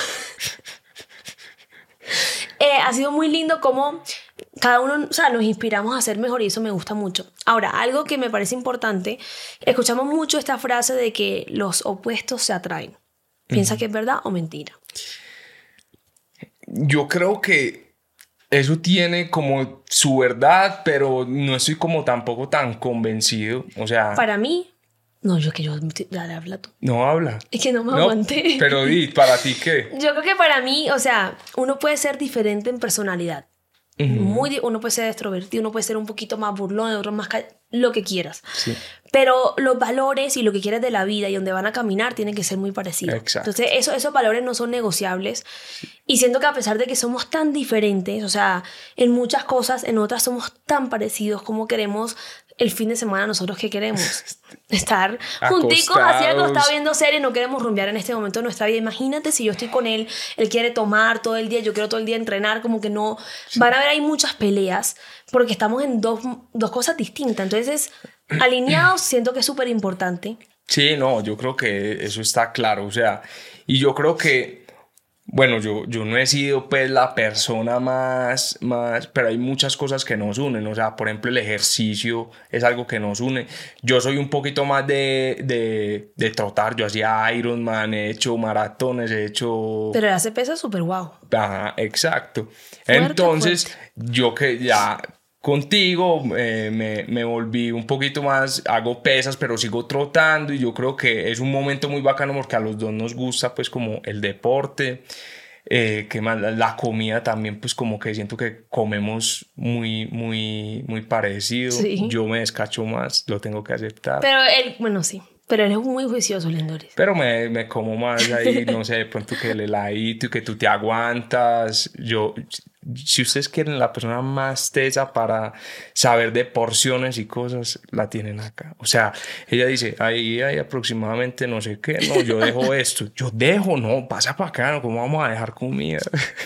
Eh, ha sido muy lindo como cada uno, o sea, nos inspiramos a ser mejor y eso me gusta mucho. Ahora, algo que me parece importante, escuchamos mucho esta frase de que los opuestos se atraen. ¿Piensa uh-huh. que es verdad o mentira? Yo creo que eso tiene como su verdad, pero no estoy como tampoco tan convencido. O sea... Para mí... No, yo que yo... Dale, habla tú. No habla. Es que no me no, aguanté. Pero di, ¿para ti qué? Yo creo que para mí, o sea, uno puede ser diferente en personalidad. Uh-huh. Muy, uno puede ser extrovertido, uno puede ser un poquito más burlón, otro más... Ca- lo que quieras. Sí. Pero los valores y lo que quieres de la vida y donde van a caminar tienen que ser muy parecidos. Exacto. Entonces, eso, esos valores no son negociables. Sí. Y siento que a pesar de que somos tan diferentes, o sea, en muchas cosas, en otras somos tan parecidos como queremos... El fin de semana nosotros ¿qué queremos? Estar junticos así acostados viendo series, no queremos rumbear en este momento de nuestra vida. Imagínate si yo estoy con él, él quiere tomar todo el día, yo quiero todo el día entrenar, como que no... Sí. Van a haber ahí muchas peleas porque estamos en dos, dos cosas distintas. Entonces alineados siento que es súper importante. Sí, no, yo creo que eso está claro, o sea, y yo creo que, bueno, yo, yo no he sido pues la persona más, más, pero hay muchas cosas que nos unen, o sea, por ejemplo, el ejercicio es algo que nos une. Yo soy un poquito más de, de, de trotar, yo hacía Ironman, he hecho maratones, he hecho... Pero hace pesa súper guau. Ajá, exacto. Fuerte, Entonces, fuerte. yo que ya... Contigo eh, me, me volví un poquito más, hago pesas, pero sigo trotando y yo creo que es un momento muy bacano porque a los dos nos gusta pues como el deporte, eh, que más, la comida también pues como que siento que comemos muy, muy, muy parecido. Sí. Yo me descacho más, lo tengo que aceptar. Pero él, bueno, sí. Pero él es muy juicioso, Lendoris. Pero me, me como más ahí, no sé, de pronto que el heladito y que tú te aguantas. Yo, si ustedes quieren la persona más tesa para saber de porciones y cosas, la tienen acá. O sea, ella dice, ahí hay aproximadamente no sé qué, no, yo dejo esto. Yo dejo, no, pasa para acá, ¿cómo vamos a dejar comida?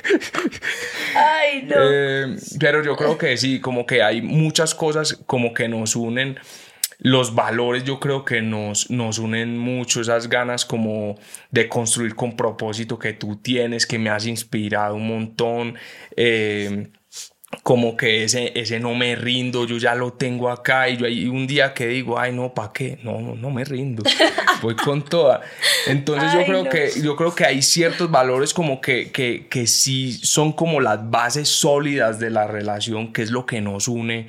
Ay, no. Eh, pero yo creo que sí, como que hay muchas cosas como que nos unen. Los valores yo creo que nos, nos unen mucho, esas ganas como de construir con propósito que tú tienes, que me has inspirado un montón, eh, como que ese, ese no me rindo, yo ya lo tengo acá y yo hay un día que digo, ay no, ¿para qué? No, no, no me rindo, voy con toda. Entonces Ay, yo creo, no. que, yo creo que hay ciertos valores como que, que, que sí son como las bases sólidas de la relación, que es lo que nos une.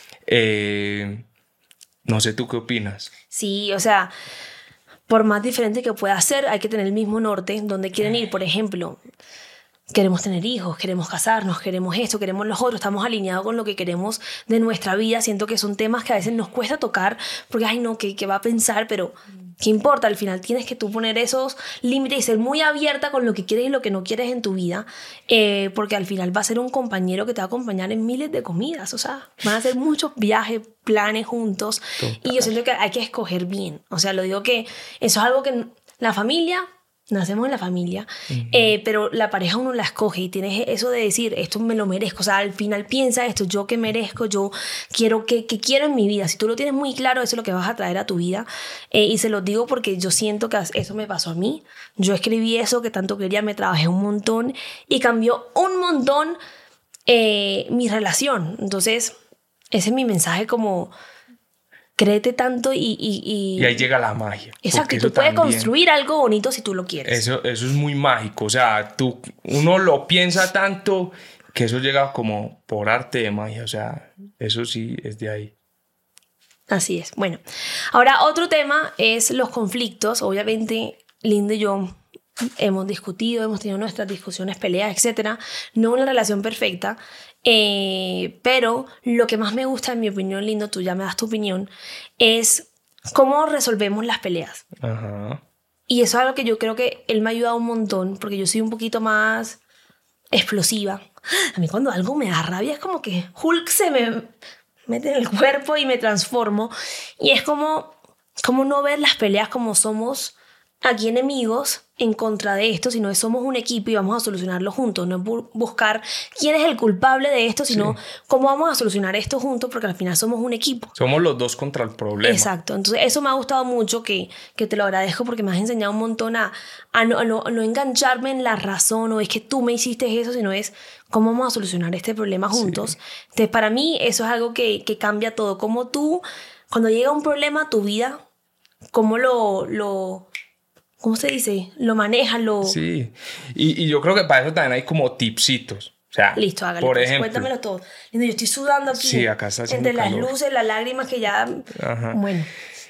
eh, No sé, ¿tú qué opinas? Sí, o sea, por más diferente que pueda ser, hay que tener el mismo norte donde quieren ir. Por ejemplo, queremos tener hijos, queremos casarnos, queremos esto, queremos los otros, estamos alineados con lo que queremos de nuestra vida. Siento que son temas que a veces nos cuesta tocar porque, ay no, ¿qué, qué va a pensar? Pero, ¿qué importa? Al final tienes que tú poner esos límites y ser muy abierta con lo que quieres y lo que no quieres en tu vida, eh, porque al final va a ser un compañero que te va a acompañar en miles de comidas, o sea, van a hacer muchos viajes, planes juntos. Total. Y yo siento que hay que escoger bien, o sea, lo digo que eso es algo que la familia... Nacemos en la familia, uh-huh. eh, pero la pareja uno la escoge y tienes eso de decir, esto me lo merezco, o sea, al final piensa esto, yo que merezco, yo quiero, que, que quiero en mi vida. Si tú lo tienes muy claro, eso es lo que vas a traer a tu vida, eh, y se lo digo porque yo siento que eso me pasó a mí. Yo escribí eso que tanto quería, me trabajé un montón y cambió un montón eh, mi relación. Entonces, ese es mi mensaje como... Créete tanto y, y, y... y ahí llega la magia. Exacto, y tú puedes también... construir algo bonito si tú lo quieres. Eso, eso es muy mágico. O sea, tú, uno lo piensa tanto que eso llega como por arte de magia. O sea, eso sí es de ahí. Así es. Bueno, ahora otro tema es los conflictos. Obviamente, Linda y yo hemos discutido, hemos tenido nuestras discusiones, peleas, etcétera. No una relación perfecta. Eh, pero lo que más me gusta, en mi opinión, Lindo, tú ya me das tu opinión, es cómo resolvemos las peleas. Ajá. Y eso es algo que yo creo que él me ha ayudado un montón, porque yo soy un poquito más explosiva. A mí cuando algo me da rabia es como que Hulk se me mete en el cuerpo y me transformo. Y es como, como no ver las peleas como somos aquí enemigos en contra de esto, sino que somos un equipo y vamos a solucionarlo juntos. No es bu- buscar quién es el culpable de esto, sino sí. cómo vamos a solucionar esto juntos, porque al final somos un equipo. Somos los dos contra el problema. Exacto. Entonces eso me ha gustado mucho, que, que te lo agradezco porque me has enseñado un montón a, a, no, a, no, a no engancharme en la razón o es que tú me hiciste eso, sino es cómo vamos a solucionar este problema juntos. Sí. Entonces para mí eso es algo que, que cambia todo. Como tú, cuando llega un problema a tu vida, cómo lo... lo ¿Cómo se dice? Lo manejas, lo... Sí, y, y yo creo que para eso también hay como tipsitos. O sea, listo, hágale, por pues, ejemplo, cuéntamelo todo. Yo estoy sudando aquí. Sí, acá está haciendo entre calor. las luces, las lágrimas que ya... Ajá. Bueno.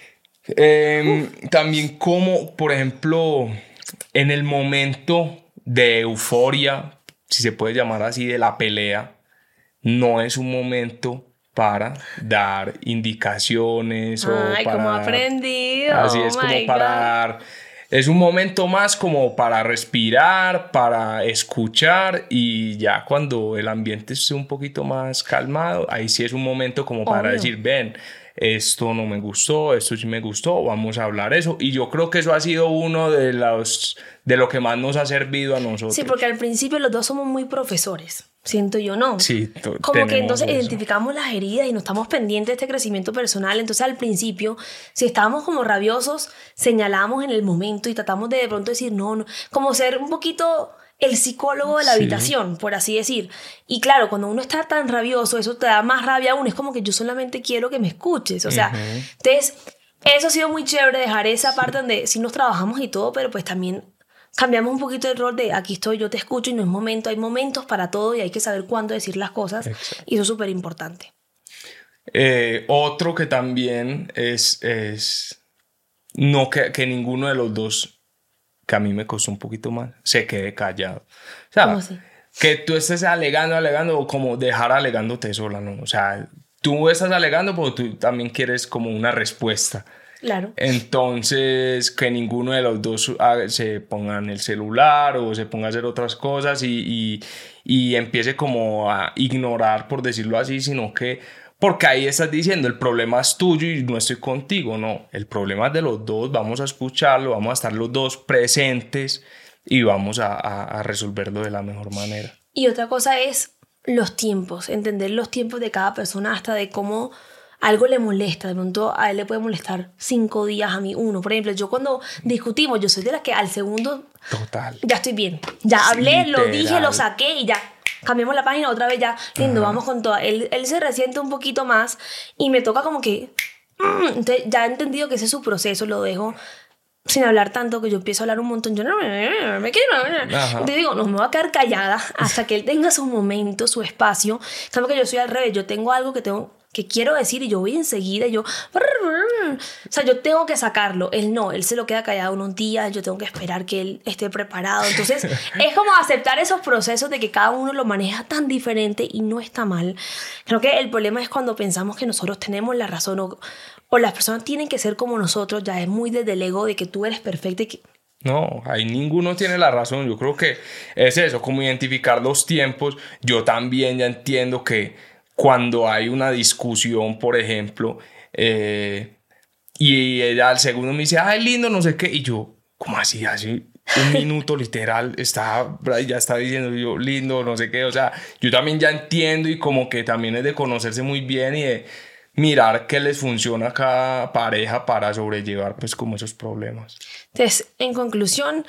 Eh, también como, por ejemplo, en el momento de euforia, si se puede llamar así, de la pelea, no es un momento... para dar indicaciones. Ay, o para como dar, aprendido. así es, oh como my para God. dar, es un momento más como para respirar, para escuchar, y ya cuando el ambiente esté un poquito más calmado, ahí sí es un momento como para Obvio. decir, ven, esto no me gustó, esto sí me gustó, vamos a hablar eso. Y yo creo que eso ha sido uno de los de lo que más nos ha servido a nosotros. Sí, porque al principio los dos somos muy profesores. Siento yo, ¿no? Sí, to- Como que entonces eso. identificamos las heridas y no estamos pendientes de este crecimiento personal. Entonces al principio, si estábamos como rabiosos, señalamos en el momento y tratamos de de pronto decir no, no, como ser un poquito el psicólogo de la Sí. habitación, por así decir. Y claro, cuando uno está tan rabioso, eso te da más rabia aún. Es como que yo solamente quiero que me escuches. O sea, Ujú. entonces eso ha sido muy chévere, dejar esa parte donde sí nos trabajamos y todo, pero pues también cambiamos un poquito el rol de aquí estoy, yo te escucho y no es momento. Hay momentos para todo y hay que saber cuándo decir las cosas. Exacto. Y eso es súper importante. Eh, otro que también es, es no que, que ninguno de los dos, que a mí me costó un poquito más, se quede callado. O sea, ¿Cómo así? que tú estés alegando, alegando, o como dejar alegándote sola, ¿no? O sea, tú estás alegando porque tú también quieres como una respuesta. Claro. Entonces, que ninguno de los dos haga- se ponga en el celular o se ponga a hacer otras cosas y, y, y empiece como a ignorar, por decirlo así, sino que, porque ahí estás diciendo, el problema es tuyo y no estoy contigo, no, el problema es de los dos, vamos a escucharlo, vamos a estar los dos presentes y vamos a, a, a resolverlo de la mejor manera. Y otra cosa es los tiempos, entender los tiempos de cada persona, hasta de cómo algo le molesta. De pronto a él le puede molestar cinco días, a mí uno. Por ejemplo, yo cuando discutimos, yo soy de las que al segundo Total. ya estoy bien. Ya Sí, hablé, lo literal. dije, lo saqué y ya. Cambiamos la página otra vez, ya. Lindo, Ajá. vamos con toda. Él, él se resiente un poquito más y me toca como que... mm, Entonces ya he entendido que ese es su proceso, lo dejo sin hablar tanto, que yo empiezo a hablar un montón. Yo no me quiero. Ajá. Te digo, no me voy a quedar callada hasta que él tenga su momento, su espacio. Claro que yo soy al revés. Yo tengo algo que tengo que quiero decir y yo voy enseguida y yo... O sea, yo tengo que sacarlo. Él no, él se lo queda callado unos días. Yo tengo que esperar que él esté preparado. Entonces, es como aceptar esos procesos de que cada uno lo maneja tan diferente y no está mal. Creo que el problema es cuando pensamos que nosotros tenemos la razón o, o las personas tienen que ser como nosotros. Ya es muy desde el ego de que tú eres perfecto y que... No, ahí ninguno tiene la razón. Yo creo que es eso, como identificar los tiempos. Yo también ya entiendo que cuando hay una discusión, por ejemplo, eh, y ella al segundo me dice, ay, lindo, no sé qué, y yo, ¿cómo así? Así un minuto literal, está, ya está diciendo yo, lindo, no sé qué. O sea, yo también ya entiendo y como que también es de conocerse muy bien y de mirar qué les funciona a cada pareja para sobrellevar pues como esos problemas. Entonces, en conclusión,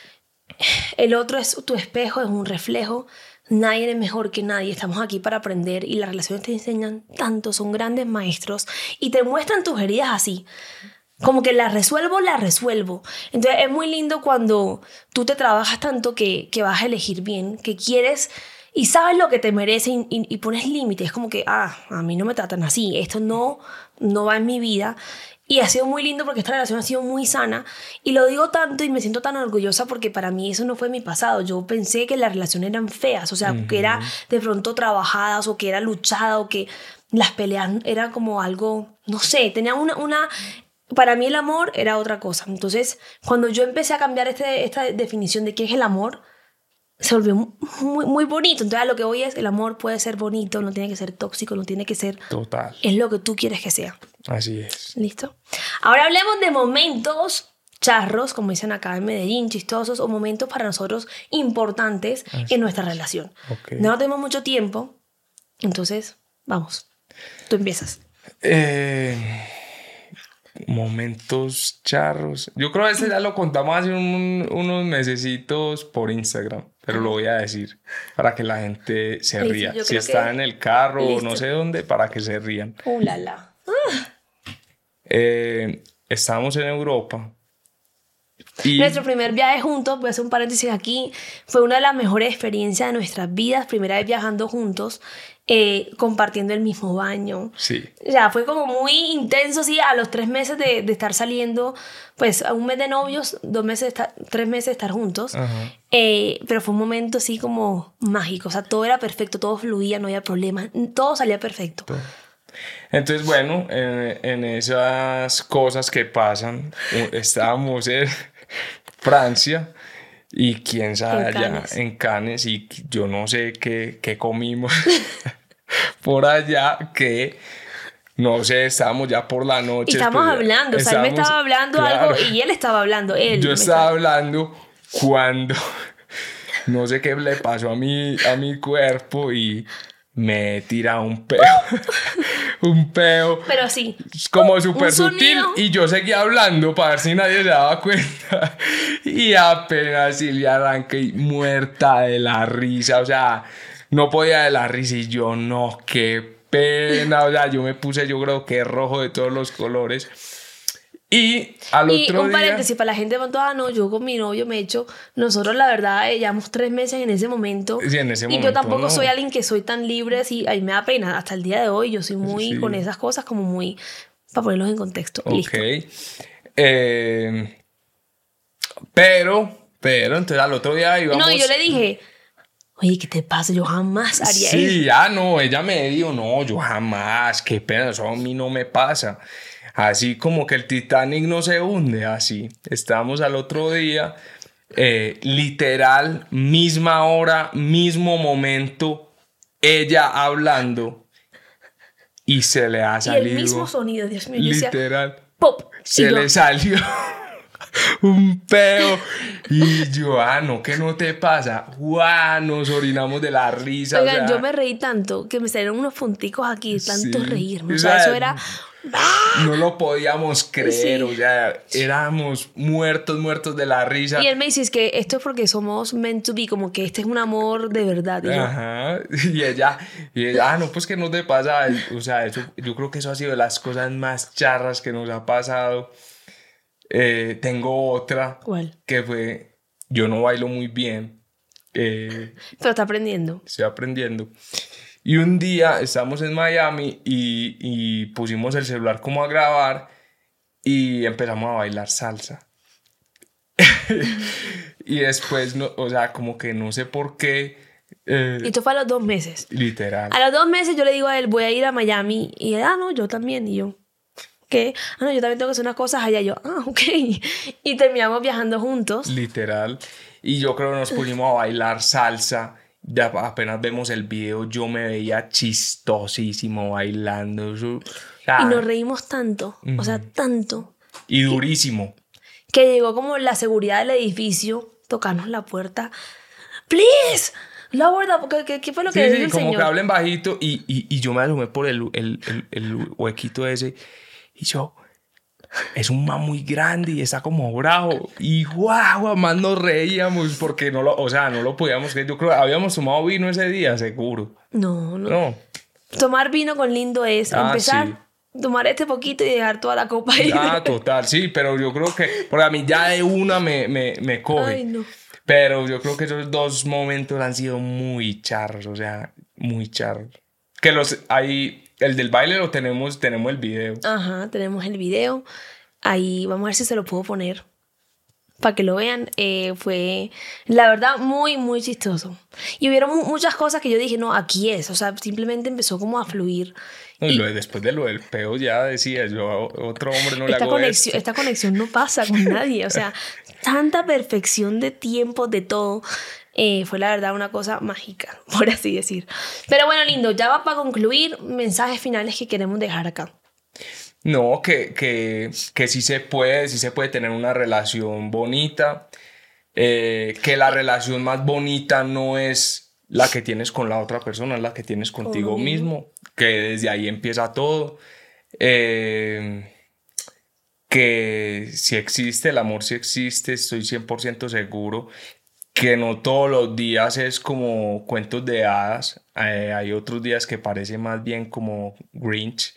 el otro es tu espejo, es un reflejo. Nadie es mejor que nadie. Estamos aquí para aprender y las relaciones te enseñan tanto, son grandes maestros y te muestran tus heridas así. Como que las resuelvo, las resuelvo. Entonces es muy lindo cuando tú te trabajas tanto que, que vas a elegir bien, que quieres y sabes lo que te merece y, y, y pones límites. Es como que, ah, a mí no me tratan así, esto no, no va en mi vida. Y ha sido muy lindo porque esta relación ha sido muy sana. Y lo digo tanto y me siento tan orgullosa porque para mí eso no fue mi pasado. Yo pensé que las relaciones eran feas, o sea, uh-huh. que era de pronto trabajadas o que era luchada o que las peleas eran como algo, no sé, tenían una... una para mí el amor era otra cosa. Entonces, cuando yo empecé a cambiar este, esta definición de qué es el amor, se volvió muy, muy bonito. Entonces, a lo que voy es, el amor puede ser bonito, no tiene que ser tóxico, no tiene que ser... Total. Es lo que tú quieres que sea. Así es. ¿Listo? Ahora hablemos de momentos charros, como dicen acá en Medellín, chistosos, o momentos para nosotros importantes Así en nuestra relación. Okay. No tenemos mucho tiempo, entonces, vamos. Tú empiezas. Eh... Momentos charros. Yo creo que este ya lo contamos hace un, unos mesecitos por Instagram, pero lo voy a decir para que la gente se Listo, ría. Si que... está en el carro Listo. o no sé dónde, para que se rían. Uh, la, la. Ah. Eh, estábamos en Europa. Y... Nuestro primer viaje juntos, voy a hacer un paréntesis aquí, fue una de las mejores experiencias de nuestras vidas. Primera vez viajando juntos, eh, compartiendo el mismo baño. Sí. Ya fue como muy intenso, sí, a los tres meses de, de estar saliendo, pues a un mes de novios, dos meses, de estar, tres meses de estar juntos. Uh-huh. Eh, pero fue un momento así como mágico, o sea, todo era perfecto, todo fluía, no había problema, todo salía perfecto. Todo. Entonces, bueno, en, en esas cosas que pasan, estábamos en Francia y quién sabe en allá Cannes. en Cannes y yo no sé qué, qué comimos por allá que no sé, estábamos ya por la noche. Y estamos pues, hablando, o sea, él me estaba hablando claro, algo y él estaba hablando, él. Yo estaba hablando cuando no sé qué le pasó a mi, a mi cuerpo y me tira un peo. Un peo. Pero sí. Como súper sutil. Y yo seguía hablando para ver si nadie se daba cuenta. Y apenas Silvia arranca y muerta de la risa. O sea, no podía de la risa. Y yo, no, qué pena. O sea, yo me puse, yo creo que rojo de todos los colores. Y al y otro un día... paréntesis para la gente de pronto, ah, no, yo con mi novio me he hecho, nosotros la verdad eh, llevamos tres meses en ese momento. Sí, en ese y momento, yo tampoco no. soy alguien que soy tan libre así, a mí me da pena. Hasta el día de hoy yo soy muy Sí. con esas cosas, como muy, para ponerlos en contexto. Ok. Listo. Eh, pero, pero, entonces al otro día íbamos... No, y yo le dije, oye, ¿qué te pasa? Yo jamás haría eso. Sí, ah, no, ella me dijo, no, yo jamás, qué pena, eso a mí no me pasa. Así como que el Titanic no se hunde, así. Estábamos al otro día, eh, literal, misma hora, mismo momento, ella hablando y se le ha salido. Y el mismo sonido, Dios mío. Yo literal. Decía, ¡pop! Se yo, le salió un peo. Y yo, ah, no, ¿qué no te pasa? ¡Guau! Nos orinamos de la risa. Oigan, o sea, yo me reí tanto que me salieron unos punticos aquí, tanto sí. reírme. O O sea, sea, eso era... no lo podíamos creer, Sí. o sea, éramos muertos, muertos de la risa. Y él me dice, es que esto es porque somos meant to be, como que este es un amor de verdad. Y yo, Ajá, y ella, y ella, ah, no, pues que no te pasa, o sea, eso, yo creo que eso ha sido de las cosas más charras que nos ha pasado. Eh, tengo otra. ¿cuál? Que fue, yo no bailo muy bien, eh, Pero está aprendiendo. estoy aprendiendo. Y un día estamos en Miami y, y pusimos el celular como a grabar y empezamos a bailar salsa. Y después, no, o sea, como que no sé por qué. Eh, Y esto fue a los dos meses. literal. A los dos meses yo le digo a él, voy a ir a Miami. Y él, ah, no, yo también. Y yo, ¿qué? Ah, no, yo también tengo que hacer unas cosas allá. Y yo, ah, ok. Y terminamos viajando juntos. Literal. Y yo creo que nos pusimos a bailar salsa. Ya apenas vemos el video, yo me veía chistosísimo bailando. Eso, o sea, Y nos reímos tanto, o sea, tanto, y durísimo. que llegó como la seguridad del edificio, tocarnos la puerta. ¡Please! Lower the... ¿Qué, qué fue lo que Sí, dijo sí, el como señor? que hablen bajito y, y, y yo me asomé por el, el, el, el huequito ese y yo, es un man muy grande y está como bravo y guau, más nos reíamos porque no lo, o sea, no lo podíamos creer. Yo creo que habíamos tomado vino ese día, seguro. No, no, No, Tomar vino con lindo es Ah, empezar, tomar este poquito y dejar toda la copa ahí. ah, total, sí, pero yo creo que, porque a mí ya de una me, me, me coge. Ay, no. Pero yo creo que esos dos momentos han sido muy charros, o sea, muy charros. Que los hay, el del baile lo tenemos, tenemos el video. Ajá, tenemos el video. Ahí vamos a ver si se lo puedo poner para que lo vean. Eh, fue, la verdad, muy, muy chistoso. Y hubieron mu- muchas cosas que yo dije, no, aquí es. O sea, simplemente empezó como a fluir. No, y Y- lo de- después de lo del peo ya decía yo, a otro hombre no le esta hago conexión, esto. esta conexión no pasa con nadie. O sea, tanta perfección de tiempo, de todo. Eh, fue la verdad una cosa mágica, por así decir. Pero bueno, lindo, ya va para concluir. Mensajes finales que queremos dejar acá. No, que, que, que sí se puede, sí se puede tener una relación bonita. Eh, que la relación más bonita no es la que tienes con la otra persona, es la que tienes contigo uno mismo. mismo. Que desde ahí empieza todo. Eh, que si existe, el amor sí existe, estoy cien por ciento seguro. Que no todos los días es como cuentos de hadas. Eh, hay otros días que parece más bien como Grinch.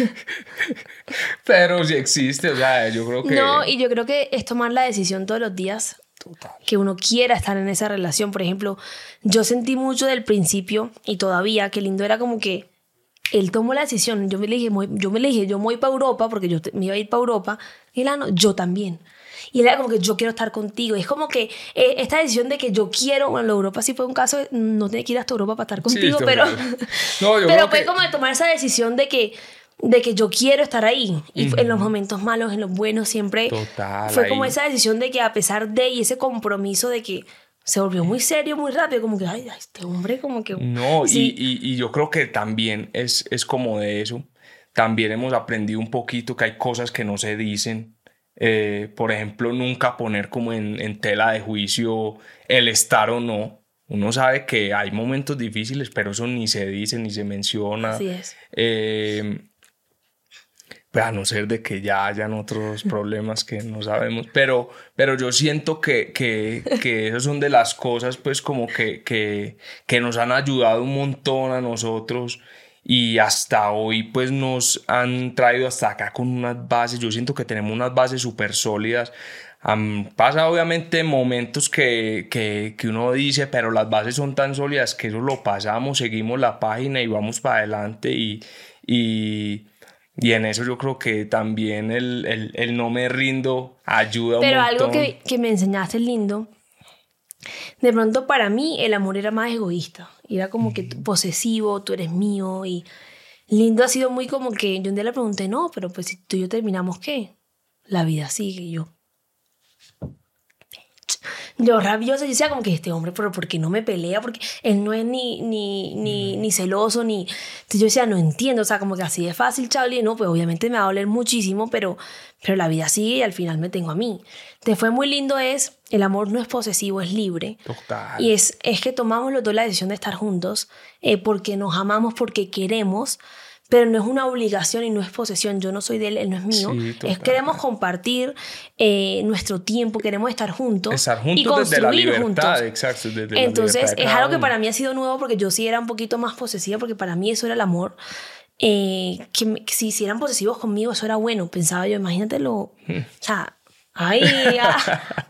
Pero sí existe, o sea, yo creo que... No, y yo creo que es tomar la decisión todos los días Total. que uno quiera estar en esa relación. Por ejemplo, yo sentí mucho del principio y todavía que lindo era como que él tomó la decisión. Yo me le dije, voy- yo me le dije, yo me voy para Europa porque yo te- me iba a ir para Europa. Y él, ah, no, yo también. Y él era como que yo quiero estar contigo. Es como que eh, esta decisión de que yo quiero, bueno, Europa sí fue un caso, de no tener que ir hasta Europa para estar contigo, Sí, pero, total. No, yo pero creo fue que- como de tomar esa decisión de que, de que yo quiero estar ahí. Y Ujú. en los momentos malos, en los buenos, siempre Total, fue como ahí. esa decisión de que a pesar de y ese compromiso de que se volvió muy serio muy rápido, como que, ay, ay, este hombre como que... No, Sí. y, y, y yo creo que también es, es como de eso. También hemos aprendido un poquito que hay cosas que no se dicen. Eh, por ejemplo, nunca poner como en, en tela de juicio el estar o no. Uno sabe que hay momentos difíciles, pero eso ni se dice, ni se menciona. Así es. Eh, pues a no ser de que ya hayan otros problemas que no sabemos. Pero, pero yo siento que, que, que esas son de las cosas pues como que, que, que nos han ayudado un montón a nosotros. Y hasta hoy pues nos han traído hasta acá con unas bases. Yo siento que tenemos unas bases súper sólidas. Han pasado obviamente momentos que, que, que uno dice, pero las bases son tan sólidas que eso lo pasamos, seguimos la página y vamos para adelante. Y, y, y en eso yo creo que también el, el, el no me rindo ayuda pero un montón. Pero algo que, que me enseñaste lindo, de pronto para mí el amor era más egoísta. Era como que tú, posesivo, tú eres mío. Y lindo ha sido muy como que yo un día le pregunté, no, pero pues si tú y yo terminamos, ¿qué? La vida sigue. Y yo, yo rabiosa, yo decía como que este hombre, pero ¿por qué no me pelea? Porque él no es ni, ni, ni, ni celoso, ni... Entonces yo decía, no entiendo, o sea, como que así de fácil, Charlie, no, pues obviamente me va a doler muchísimo, pero, pero la vida sigue y al final me tengo a mí. Entonces fue muy lindo es, el amor no es posesivo, es libre. Total. Y es, es que tomamos los dos la decisión de estar juntos eh, porque nos amamos, porque queremos, pero no es una obligación y no es posesión. Yo no soy de él, él no es mío. Sí, es queremos compartir eh, nuestro tiempo, queremos estar juntos. Estar juntos y construir desde la libertad, juntos. Exacto, desde Entonces, la libertad es algo que para mí ha sido nuevo porque yo sí era un poquito más posesiva porque para mí eso era el amor. Eh, que, me, que si, si eran posesivos conmigo, eso era bueno. Pensaba yo, imagínatelo. Hmm. O sea, ay, ah.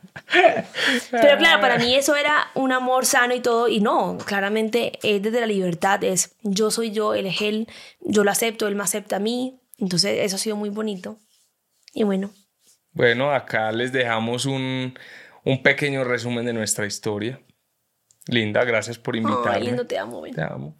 Pero claro, para mí eso era un amor sano y todo, y no, claramente es desde la libertad, es yo soy yo, él es él, yo lo acepto, él me acepta a mí, entonces eso ha sido muy bonito. Y bueno. Bueno, acá les dejamos un, un pequeño resumen de nuestra historia. Linda, gracias por invitarme. Ay, lindo, te amo. Te amo.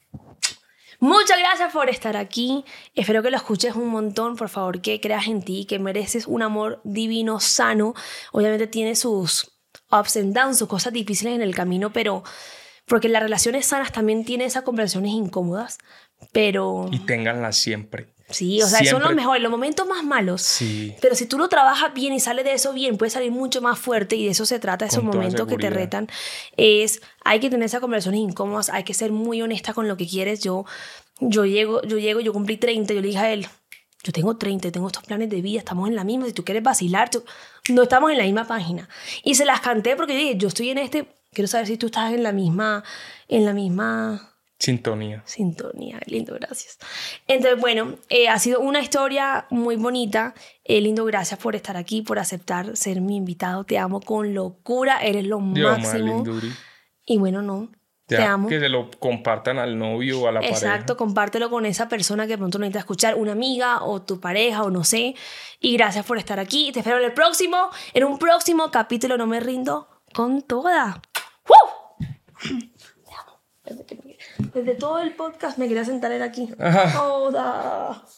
Muchas gracias por estar aquí. Espero que lo escuches un montón. Por favor, que creas en ti, que mereces un amor divino, sano. Obviamente tiene sus ups and downs, sus cosas difíciles en el camino, pero porque las relaciones sanas también tienen esas conversaciones incómodas, pero... Y ténganlas siempre. Sí, o sea, siempre. Son los mejores, los momentos más malos. Sí. Pero si tú lo trabajas bien y sales de eso bien, puedes salir mucho más fuerte y de eso se trata, esos momentos que te retan. Es, hay que tener esas conversaciones incómodas, hay que ser muy honesta con lo que quieres. Yo, yo, llego, yo llego, yo cumplí treinta, yo le dije a él, yo tengo treinta, tengo estos planes de vida, estamos en la misma, si tú quieres vacilar, tú... no estamos en la misma página. Y se las canté porque yo dije, yo estoy en este, quiero saber si tú estás en la misma, en la misma... Sintonía. Sintonía, lindo, gracias. Entonces, bueno, eh, ha sido una historia muy bonita. Eh, lindo, gracias por estar aquí, por aceptar ser mi invitado. Te amo con locura, eres lo Dios, máximo. Malinduri. Y bueno, no, ya, te amo. Que se lo compartan al novio o a la Exacto, pareja. Exacto, compártelo con esa persona que de pronto necesita escuchar, una amiga o tu pareja o no sé. Y gracias por estar aquí. Te espero en el próximo, en un próximo capítulo. No me rindo con toda. ¡Woo! Desde todo el podcast me quería sentar él aquí. Toda.